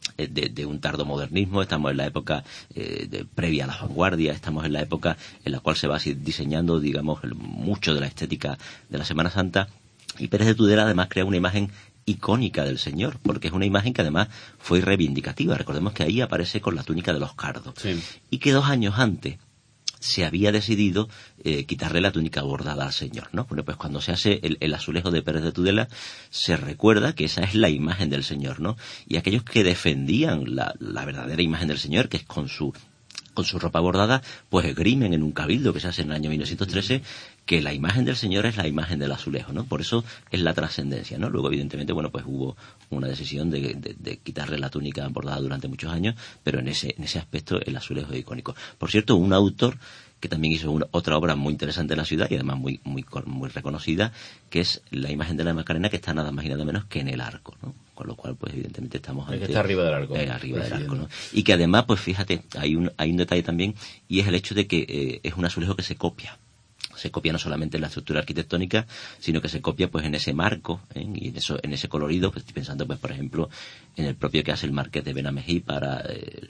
de un tardomodernismo, estamos en la época previa a la vanguardia, estamos en la época en la cual se va diseñando, digamos, mucho de la estética de la Semana Santa, y Pérez de Tudela además crea una imagen icónica del Señor, porque es una imagen que además fue reivindicativa. Recordemos que ahí aparece con la túnica de los cardos, sí. Y que 2 años antes se había decidido quitarle la túnica bordada al Señor, ¿no? Bueno, pues cuando se hace el azulejo de Pérez de Tudela, se recuerda que esa es la imagen del Señor, ¿no? Y aquellos que defendían la verdadera imagen del Señor, que es con su ropa bordada, pues esgrimen en un cabildo que se hace en el año 1913, que la imagen del Señor es la imagen del azulejo, ¿no? Por eso es la trascendencia, ¿no? Luego, evidentemente, pues hubo una decisión de quitarle la túnica bordada durante muchos años, pero en ese aspecto el azulejo es icónico. Por cierto, un autor que también hizo otra obra muy interesante en la ciudad y además muy reconocida, que es la imagen de la Macarena, que está nada más y nada menos que en el arco, ¿no? Con lo cual, pues evidentemente estamos ante... que está arriba del arco. Arriba del arco, ¿no? Y que además, pues fíjate, hay un detalle también, y es el hecho de que es un azulejo que se copia. Se copia no solamente en la estructura arquitectónica, sino que se copia pues en ese marco, y en ese colorido. Pues estoy pensando, pues por ejemplo, en el propio que hace el Marqués de Benamejí para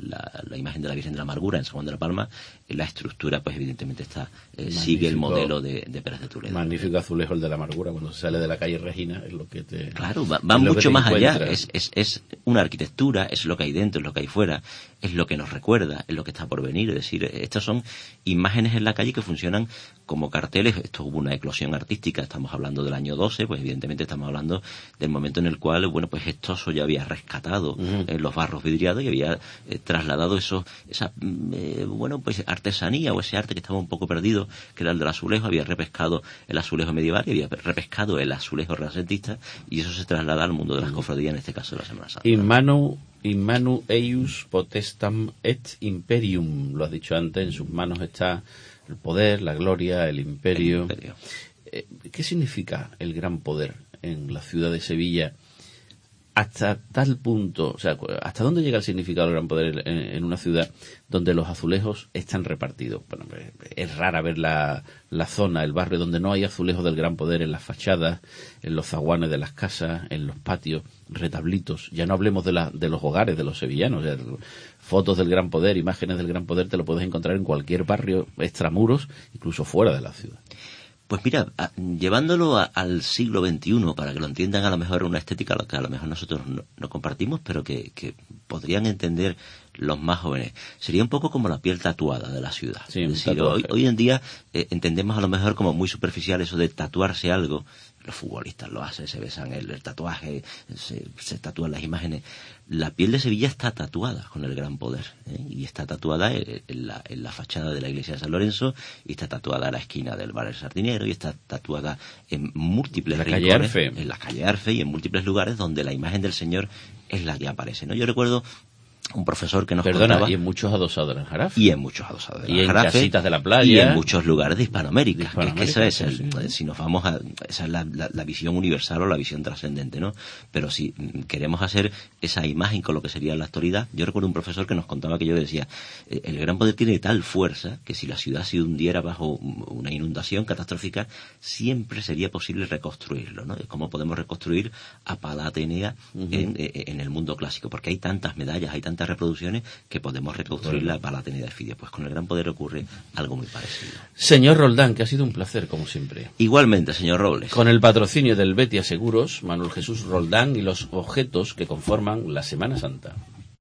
la imagen de la Virgen de la Amargura en San Juan de la Palma. La estructura, pues evidentemente sigue el modelo de Pérez de Tudela. Magnífico azulejo el de la Amargura, cuando se sale de la calle Regina, es lo que te... Claro, va mucho más allá. Es una arquitectura, es lo que hay dentro, es lo que hay fuera, es lo que nos recuerda, es lo que está por venir. Es decir, estas son imágenes en la calle que funcionan como carteles. Esto hubo una eclosión artística, estamos hablando del año 12, pues evidentemente estamos hablando del momento en el cual, pues Gestoso ya había rescatado los barros vidriados y había trasladado esa pues artesanía o ese arte que estaba un poco perdido, que era el del azulejo. Había repescado el azulejo medieval y había repescado el azulejo renacentista, y eso se traslada al mundo de las cofradías, en este caso de la Semana Santa. In manu eius potestam et imperium, lo has dicho antes, en sus manos está el poder, la gloria, el imperio. ¿Qué significa el gran poder en la ciudad de Sevilla hasta tal punto, o sea, hasta dónde llega el significado del gran poder en una ciudad donde los azulejos están repartidos. Bueno, es rara ver la zona, el barrio donde no hay azulejos del gran poder en las fachadas, en los zaguanes de las casas, en los patios, retablitos. Ya no hablemos de los hogares de los sevillanos. O sea, fotos del gran poder, imágenes del gran poder, te lo puedes encontrar en cualquier barrio extramuros, incluso fuera de la ciudad. Pues mira, llevándolo al siglo XXI, para que lo entiendan a lo mejor una estética que a lo mejor nosotros no compartimos, pero que podrían entender los más jóvenes, sería un poco como la piel tatuada de la ciudad. Sí, es decir, hoy en día entendemos a lo mejor como muy superficial eso de tatuarse algo. Los futbolistas lo hacen, se besan el tatuaje, se tatúan las imágenes. La piel de Sevilla está tatuada con el gran poder, y está tatuada en la fachada de la iglesia de San Lorenzo, y está tatuada en la esquina del bar El Sardinero, y está tatuada en múltiples rincones, en la calle Arfe y en múltiples lugares donde la imagen del Señor es la que aparece, ¿no? Yo recuerdo un profesor que nos contaba, y en muchos adosados del Jarafe. Y en muchos adosados del y Jarafe. En casitas de la playa. Y en muchos lugares de Hispanoamérica. Que esa es sí. Si nos vamos a... Esa es la visión universal o la visión trascendente, ¿no? Pero si queremos hacer esa imagen con lo que sería la actualidad, yo recuerdo un profesor que nos contaba, que yo decía, el gran poder tiene tal fuerza que si la ciudad se hundiera bajo una inundación catastrófica, siempre sería posible reconstruirlo, ¿no? Es como podemos reconstruir a Palas Atenea en el mundo clásico, porque hay tantas medallas, hay tantas reproducciones que podemos reconstruir la Palas Atenea de Fidia. Pues con el gran poder ocurre algo muy parecido. Señor Roldán, que ha sido un placer, como siempre. Igualmente, señor Robles. Con el patrocinio del Betia Seguros, Manuel Jesús Roldán y los objetos que conforman la Semana Santa.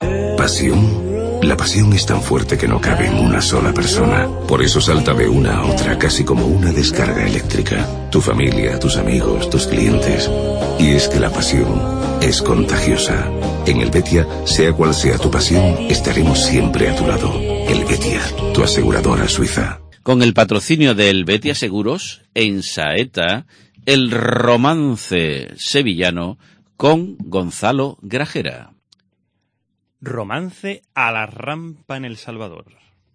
Pasión. La pasión es tan fuerte que no cabe en una sola persona. Por eso salta de una a otra, casi como una descarga eléctrica. Tu familia, tus amigos, tus clientes. Y es que la pasión es contagiosa. En el Betia, sea cual sea tu pasión, estaremos siempre a tu lado. El Betia, tu aseguradora suiza. Con el patrocinio del Betia Seguros, en Saeta, el romance sevillano con Gonzalo Grajera. Romance a la rampa en El Salvador.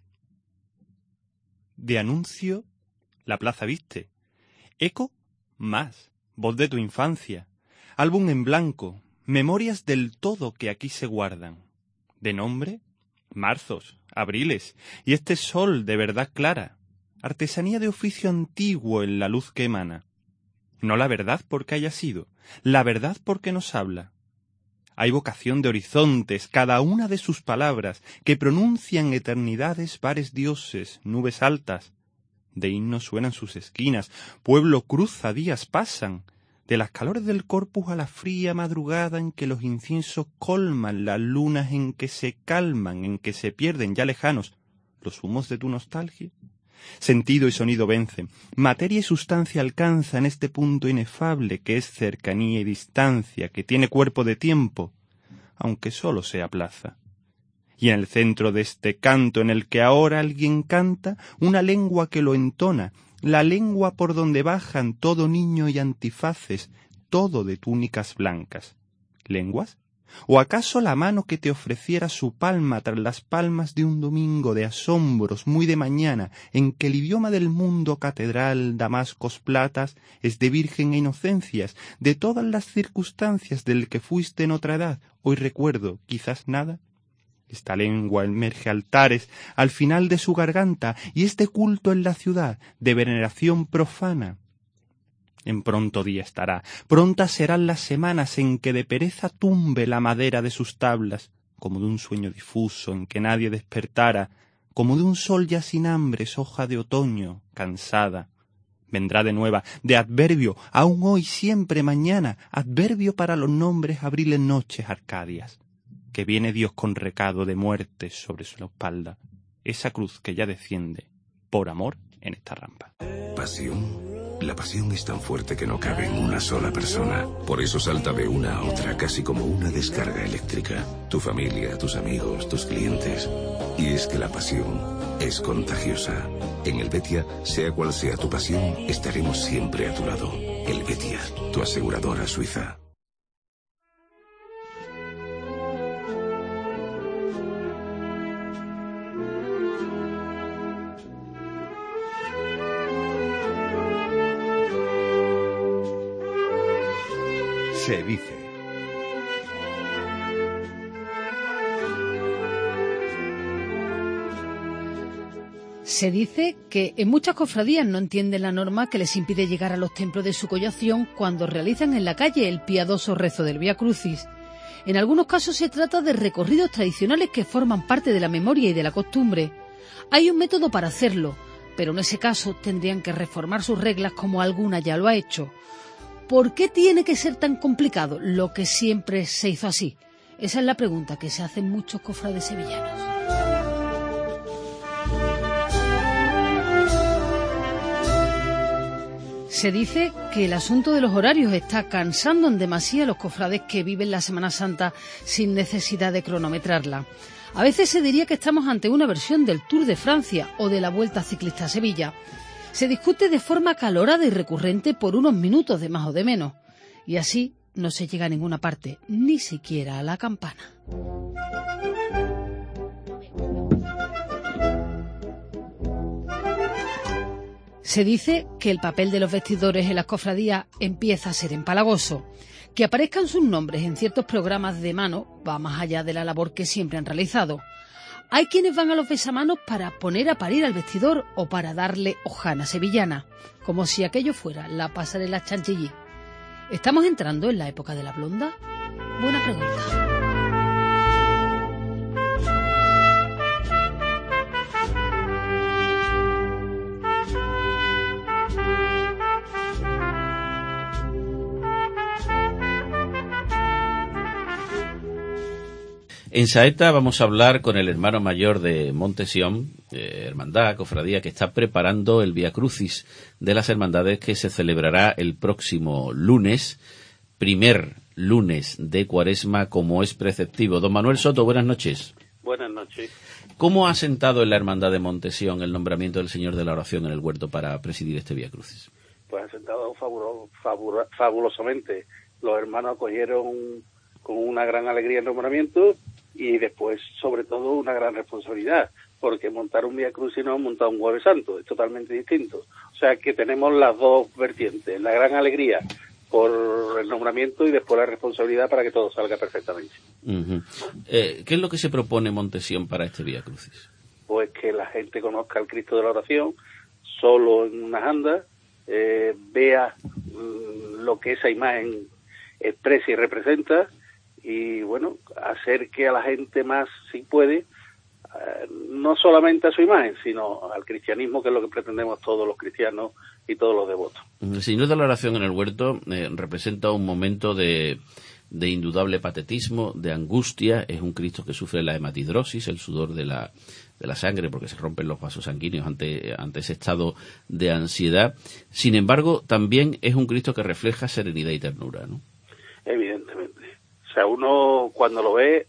De anuncio, la plaza viste. Eco, más. Voz de tu infancia. Álbum en blanco. Memorias del todo que aquí se guardan. De nombre, marzos, abriles. Y este sol de verdad clara. Artesanía de oficio antiguo en la luz que emana. No la verdad porque haya sido. La verdad porque nos habla. Hay vocación de horizontes, cada una de sus palabras, que pronuncian eternidades, bares dioses, nubes altas. De himnos suenan sus esquinas, pueblo cruza, días pasan, de las calores del corpus a la fría madrugada en que los inciensos colman, las lunas en que se calman, en que se pierden ya lejanos los humos de tu nostalgia. Sentido y sonido vencen, materia y sustancia alcanzan este punto inefable que es cercanía y distancia, que tiene cuerpo de tiempo, aunque solo sea plaza. Y en el centro de este canto en el que ahora alguien canta, una lengua que lo entona, la lengua por donde bajan todo niño y antifaces, todo de túnicas blancas. ¿Lenguas? ¿O acaso la mano que te ofreciera su palma tras las palmas de un domingo de asombros muy de mañana, en que el idioma del mundo catedral, damascos, platas, es de virgen e inocencias, de todas las circunstancias del que fuiste en otra edad, hoy recuerdo, quizás nada? Esta lengua emerge altares al final de su garganta, y este culto en la ciudad, de veneración profana. En pronto día estará, prontas serán las semanas en que de pereza tumbe la madera de sus tablas, como de un sueño difuso en que nadie despertara, como de un sol ya sin hambres, hoja de otoño, cansada. Vendrá de nueva, de adverbio, aún hoy, siempre, mañana, adverbio para los nombres abriles noches arcadias. Que viene Dios con recado de muerte sobre su espalda, esa cruz que ya desciende, por amor, en esta rampa. Pasión. La pasión es tan fuerte que no cabe en una sola persona. Por eso salta de una a otra, casi como una descarga eléctrica. Tu familia, tus amigos, tus clientes. Y es que la pasión es contagiosa. En el Betia, sea cual sea tu pasión, estaremos siempre a tu lado. El Betia, tu aseguradora suiza. Se dice. Se dice que en muchas cofradías no entienden la norma que les impide llegar a los templos de su collación cuando realizan en la calle el piadoso rezo del Vía Crucis. En algunos casos se trata de recorridos tradicionales que forman parte de la memoria y de la costumbre. Hay un método para hacerlo, pero en ese caso tendrían que reformar sus reglas como alguna ya lo ha hecho. ¿Por qué tiene que ser tan complicado lo que siempre se hizo así? Esa es la pregunta que se hacen muchos cofrades sevillanos. Se dice que el asunto de los horarios está cansando en demasía a los cofrades que viven la Semana Santa sin necesidad de cronometrarla. A veces se diría que estamos ante una versión del Tour de Francia o de la Vuelta Ciclista a Sevilla. Se discute de forma acalorada y recurrente por unos minutos de más o de menos. Y así no se llega a ninguna parte, ni siquiera a la campana. Se dice que el papel de los vestidores en las cofradías empieza a ser empalagoso. Que aparezcan sus nombres en ciertos programas de mano va más allá de la labor que siempre han realizado. Hay quienes van a los besamanos para poner a parir al vestidor o para darle hojana sevillana, como si aquello fuera la pasarela Chantilly. ¿Estamos entrando en la época de la blonda? Buena pregunta. En Saeta vamos a hablar con el hermano mayor de Montesión, hermandad, cofradía, que está preparando el Vía Crucis de las hermandades que se celebrará el próximo lunes, primer lunes de Cuaresma, como es preceptivo. Don Manuel Soto, buenas noches. Buenas noches. ¿Cómo ha sentado en la hermandad de Montesión el nombramiento del Señor de la Oración en el Huerto para presidir este Vía Crucis? Pues ha sentado fabulosamente. Los hermanos acogieron con una gran alegría el nombramiento y después, sobre todo, una gran responsabilidad, porque montar un Vía Crucis no es montar un Jueves Santo, es totalmente distinto. O sea que tenemos las dos vertientes, la gran alegría por el nombramiento y después la responsabilidad para que todo salga perfectamente. Uh-huh. ¿Qué es lo que se propone Montesión para este Vía Crucis? Pues que la gente conozca al Cristo de la Oración solo en unas andas, vea lo que esa imagen expresa y representa, y bueno, hacer que a la gente más, si puede, no solamente a su imagen, sino al cristianismo, que es lo que pretendemos todos los cristianos y todos los devotos. El Señor de la Oración en el Huerto representa un momento de indudable patetismo, de angustia. Es un Cristo que sufre la hematidrosis, el sudor de la sangre, porque se rompen los vasos sanguíneos ante ese estado de ansiedad. Sin embargo, también es un Cristo que refleja serenidad y ternura, ¿no? Evidentemente. O sea, uno cuando lo ve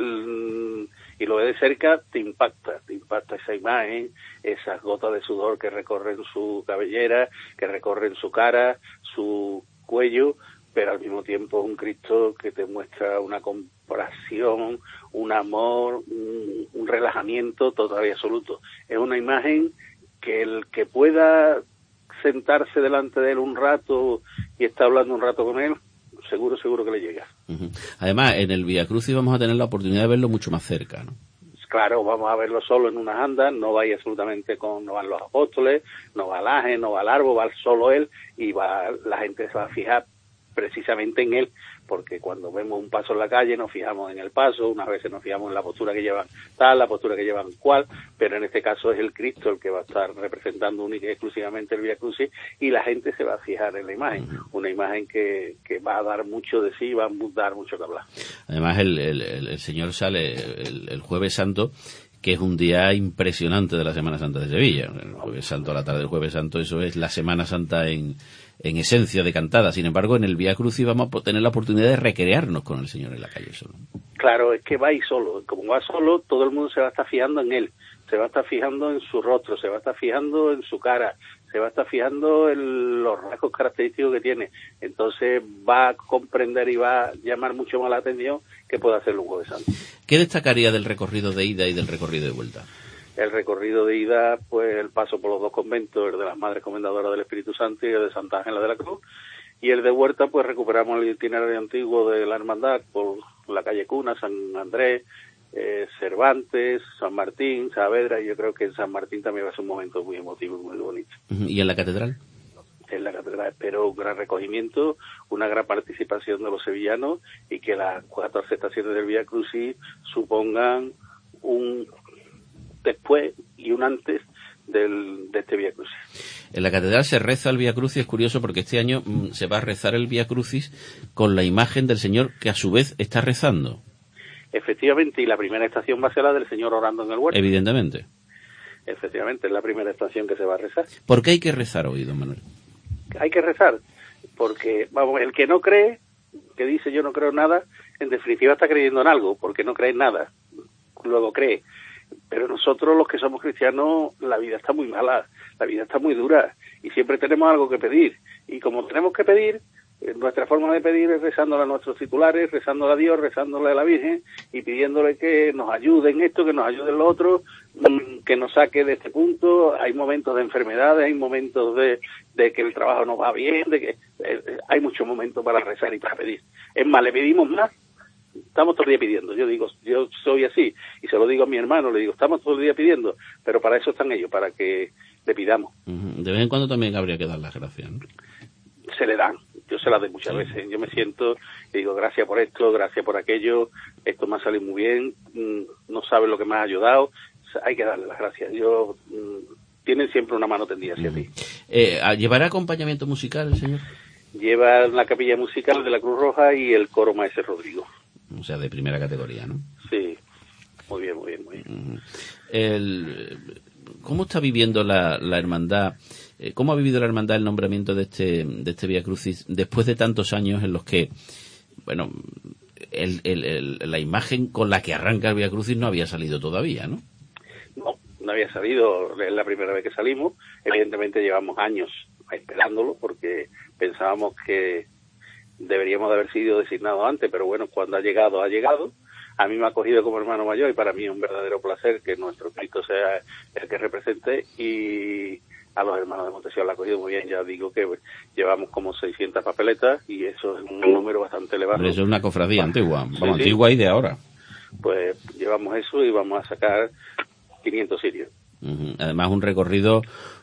y lo ve de cerca, te impacta esa imagen, esas gotas de sudor que recorren su cabellera, que recorren su cara, su cuello, pero al mismo tiempo es un Cristo que te muestra una compasión, un amor, un relajamiento total y absoluto. Es una imagen que el que pueda sentarse delante de él un rato y estar hablando un rato con él, seguro que le llega. Uh-huh. Además, en el Vía Crucis vamos a tener la oportunidad de verlo mucho más cerca, ¿no? Claro, vamos a verlo solo en unas andas, no va absolutamente no van los apóstoles, no va Laje, no va Largo, va solo él, y la gente se va a fijar precisamente en él, porque cuando vemos un paso en la calle nos fijamos en el paso, unas veces nos fijamos en la postura que llevan tal, la postura que llevan cual, pero en este caso es el Cristo el que va a estar representando única y exclusivamente el Vía Crucis, y la gente se va a fijar en la imagen, una imagen que va a dar mucho de sí, va a dar mucho que hablar. Además el Señor sale el Jueves Santo, que es un día impresionante de la Semana Santa de Sevilla. El Jueves Santo, a la tarde del Jueves Santo, eso es la Semana Santa en esencia decantada. Sin embargo, en el Vía Crucis vamos a tener la oportunidad de recrearnos con el Señor en la calle solo. Claro, es que va ahí solo. Como va solo, todo el mundo se va a estar fijando en él, se va a estar fijando en su rostro, se va a estar fijando en su cara, se va a estar fijando en los rasgos característicos que tiene. Entonces va a comprender y va a llamar mucho más la atención que puede hacer un Jueves Santo. ¿Qué destacaría del recorrido de ida y del recorrido de vuelta? El recorrido de ida, pues el paso por los dos conventos, el de las Madres Comendadoras del Espíritu Santo y el de Santa Ángela de la Cruz. Y el de vuelta, pues recuperamos el itinerario antiguo de la hermandad por la calle Cuna, San Andrés, Cervantes, San Martín, Saavedra, y yo creo que en San Martín también va a ser un momento muy emotivo y muy bonito. ¿Y en la catedral? En la catedral espero un gran recogimiento, una gran participación de los sevillanos y que las 4 aceptaciones del Vía Crucis supongan un después y un antes de este Vía Crucis. En la catedral se reza el Vía Crucis, es curioso porque este año se va a rezar el Vía Crucis con la imagen del Señor que a su vez está rezando. Efectivamente, y la primera estación va a ser la del Señor orando en el huerto. Evidentemente. Efectivamente, es la primera estación que se va a rezar. ¿Por qué hay que rezar hoy, don Manuel? Hay que rezar, porque, vamos, el que no cree, que dice yo no creo en nada, en definitiva está creyendo en algo, porque no cree en nada, luego cree. Pero nosotros los que somos cristianos, la vida está muy mala, la vida está muy dura, y siempre tenemos algo que pedir. Y como tenemos que pedir, nuestra forma de pedir es rezándole a nuestros titulares, rezándole a Dios, rezándole a la Virgen, y pidiéndole que nos ayude en esto, que nos ayude en lo otro, que nos saque de este punto. Hay momentos de enfermedades, hay momentos de que el trabajo no va bien, de que hay muchos momentos para rezar y para pedir. Es más, le pedimos más. Estamos todo el día pidiendo. Yo digo, yo soy así, y se lo digo a mi hermano, le digo, estamos todo el día pidiendo, pero para eso están ellos, para que le pidamos. De vez en cuando también habría que dar las gracias, ¿no? Se le dan, yo se las doy muchas veces. Yo me siento y digo, gracias por esto, gracias por aquello, esto me ha salido muy bien, no sabes lo que me ha ayudado, hay que darle las gracias. Tienen siempre una mano tendida hacia ti. ¿Llevará acompañamiento musical el señor? Lleva la capilla musical de la Cruz Roja y el coro Maese Rodrigo. O sea, de primera categoría, ¿no? Sí, muy bien, muy bien, muy bien. ¿Cómo está viviendo la hermandad? ¿Cómo ha vivido la hermandad el nombramiento de este Vía Crucis después de tantos años en los que, bueno, la imagen con la que arranca el Vía Crucis no había salido todavía, ¿no? No había salido, es la primera vez que salimos. Evidentemente llevamos años esperándolo porque pensábamos que deberíamos de haber sido designados antes, pero bueno, cuando ha llegado, ha llegado. A mí me ha acogido como hermano mayor y para mí es un verdadero placer que nuestro Cristo sea el que represente, y a los hermanos de Montesión la ha acogido muy bien. Ya digo que llevamos como 600 papeletas y eso es un número bastante elevado. Pero eso es una cofradía antigua, sí. Antigua y de ahora. Pues llevamos eso y vamos a sacar 500 sirios. Además un recorrido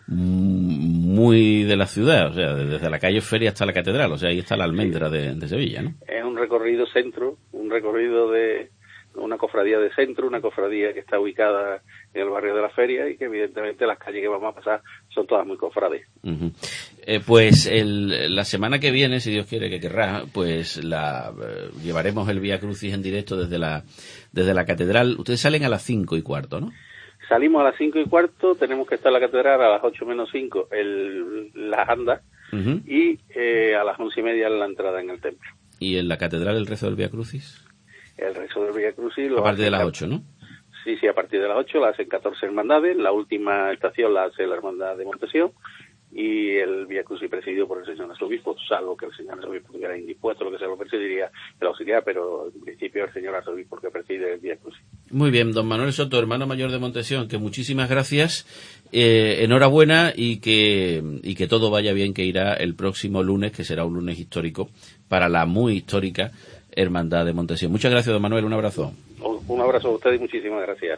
muy de la ciudad, o sea, desde la calle Feria hasta la catedral, o sea, ahí está la almendra de Sevilla, ¿no? Es un recorrido centro, un recorrido de una cofradía de centro, una cofradía que está ubicada en el barrio de la Feria y que evidentemente las calles que vamos a pasar son todas muy cofrades. Pues la semana que viene, si Dios quiere, que querrá, pues llevaremos el Vía Crucis en directo desde la catedral. Ustedes salen a las 5:15, ¿no? Salimos a las 5:15, tenemos que estar en la catedral a las 8 menos 5 las andas, y a las 11:30 la entrada en el templo. ¿Y en la catedral el rezo del Vía Crucis? El rezo del Vía Crucis a partir de las 8, ¿no? Sí, a partir de las 8 la hacen 14 hermandades, la última estación la hace la hermandad de Montesión, y el Vía Crucis presidido por el señor arzobispo, salvo que el señor arzobispo estuviera indispuesto, lo que se lo presidiría el auxiliar, pero en principio el señor arzobispo que preside el Vía Crucis. Muy bien, don Manuel Soto, hermano mayor de Montesión, que muchísimas gracias, enhorabuena y que todo vaya bien, que irá el próximo lunes, que será un lunes histórico para la muy histórica Hermandad de Montesión. Muchas gracias, don Manuel, un abrazo. Un abrazo a usted y muchísimas gracias.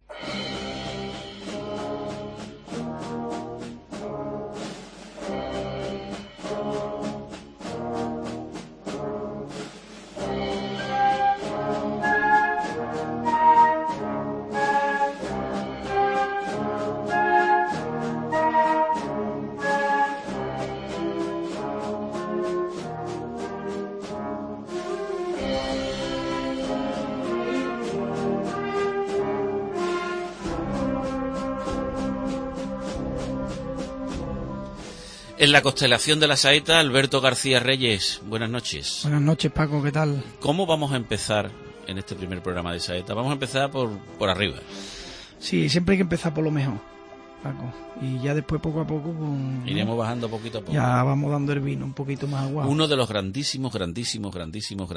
En la constelación de la saeta, Alberto García Reyes, buenas noches. Buenas noches, Paco, ¿qué tal? ¿Cómo vamos a empezar en este primer programa de saeta? Vamos a empezar por arriba. Sí, siempre hay que empezar por lo mejor, Paco. Y ya después, poco a poco, iremos bajando poquito a poco. Ya vamos dando el vino un poquito más aguado. Uno de los grandísimos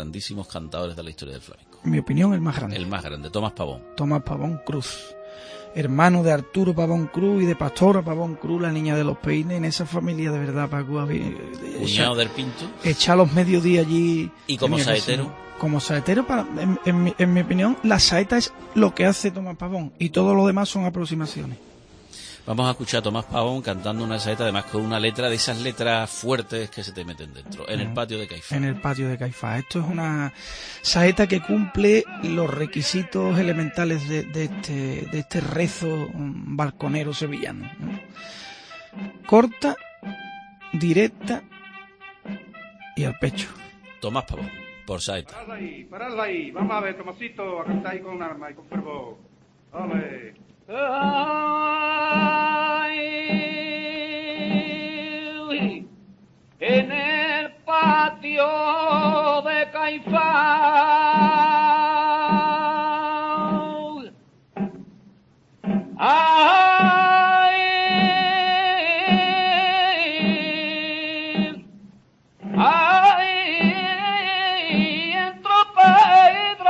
cantadores de la historia del flamenco. En mi opinión, el más grande. El más grande, Tomás Pavón. Tomás Pavón Cruz. hermano de Arturo Pavón Cruz y de Pastora Pavón Cruz, la niña de los peines. En esa familia, de verdad, Paco, cuñado del Pinto. Echar los mediodías allí. ¿Y como saetero? Como saetero, en mi opinión, la saeta es lo que hace Tomás Pavón y todo lo demás son aproximaciones. Vamos a escuchar a Tomás Pavón cantando una saeta, además con una letra de esas letras fuertes que se te meten dentro, en el patio de Caifás. En el patio de Caifás. Esto es una saeta que cumple los requisitos elementales de este rezo balconero sevillano, ¿no? Corta, directa y al pecho. Tomás Pavón, por saeta. Paradla ahí. Vamos a ver, Tomasito, a cantar ahí con arma y con fervor. ¡Ole! Ay, en el patio de Caifás, ay, entró Pedro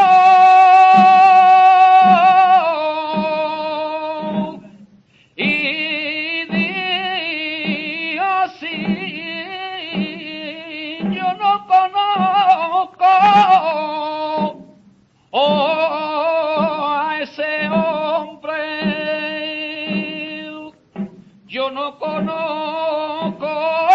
y dijo así: yo no conozco a ese hombre, yo no conozco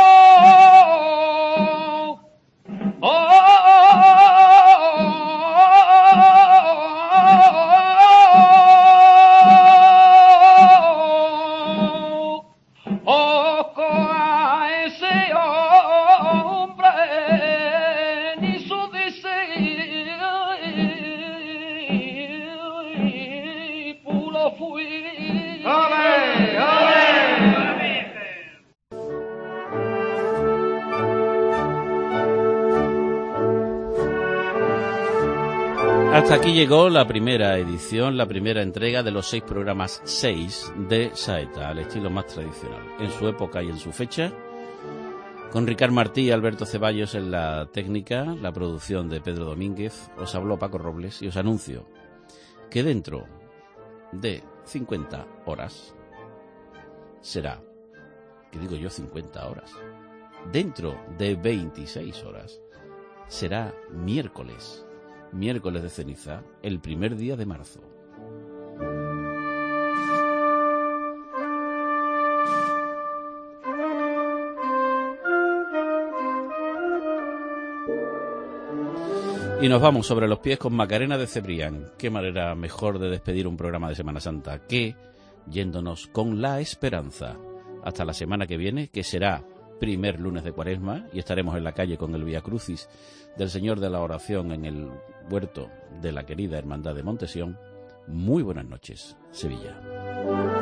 a ese hombre, ni su discípulo fui. ¡Ole, ole! Hasta aquí llegó la primera edición, la primera entrega de los 6 programas 6 de Saeta, al estilo más tradicional, en su época y en su fecha, con Ricard Martí y Alberto Ceballos en la técnica, la producción de Pedro Domínguez. Os habló Paco Robles y os anuncio que dentro de 50 horas será, que digo yo 50 horas, dentro de 26 horas será miércoles de ceniza, el primer día de marzo. Y nos vamos sobre los pies con Macarena de Cebrián. Qué manera mejor de despedir un programa de Semana Santa que yéndonos con la esperanza. Hasta la semana que viene, que será primer lunes de Cuaresma, y estaremos en la calle con el Vía Crucis del Señor de la Oración en el huerto de la querida Hermandad de Montesión. Muy buenas noches, Sevilla.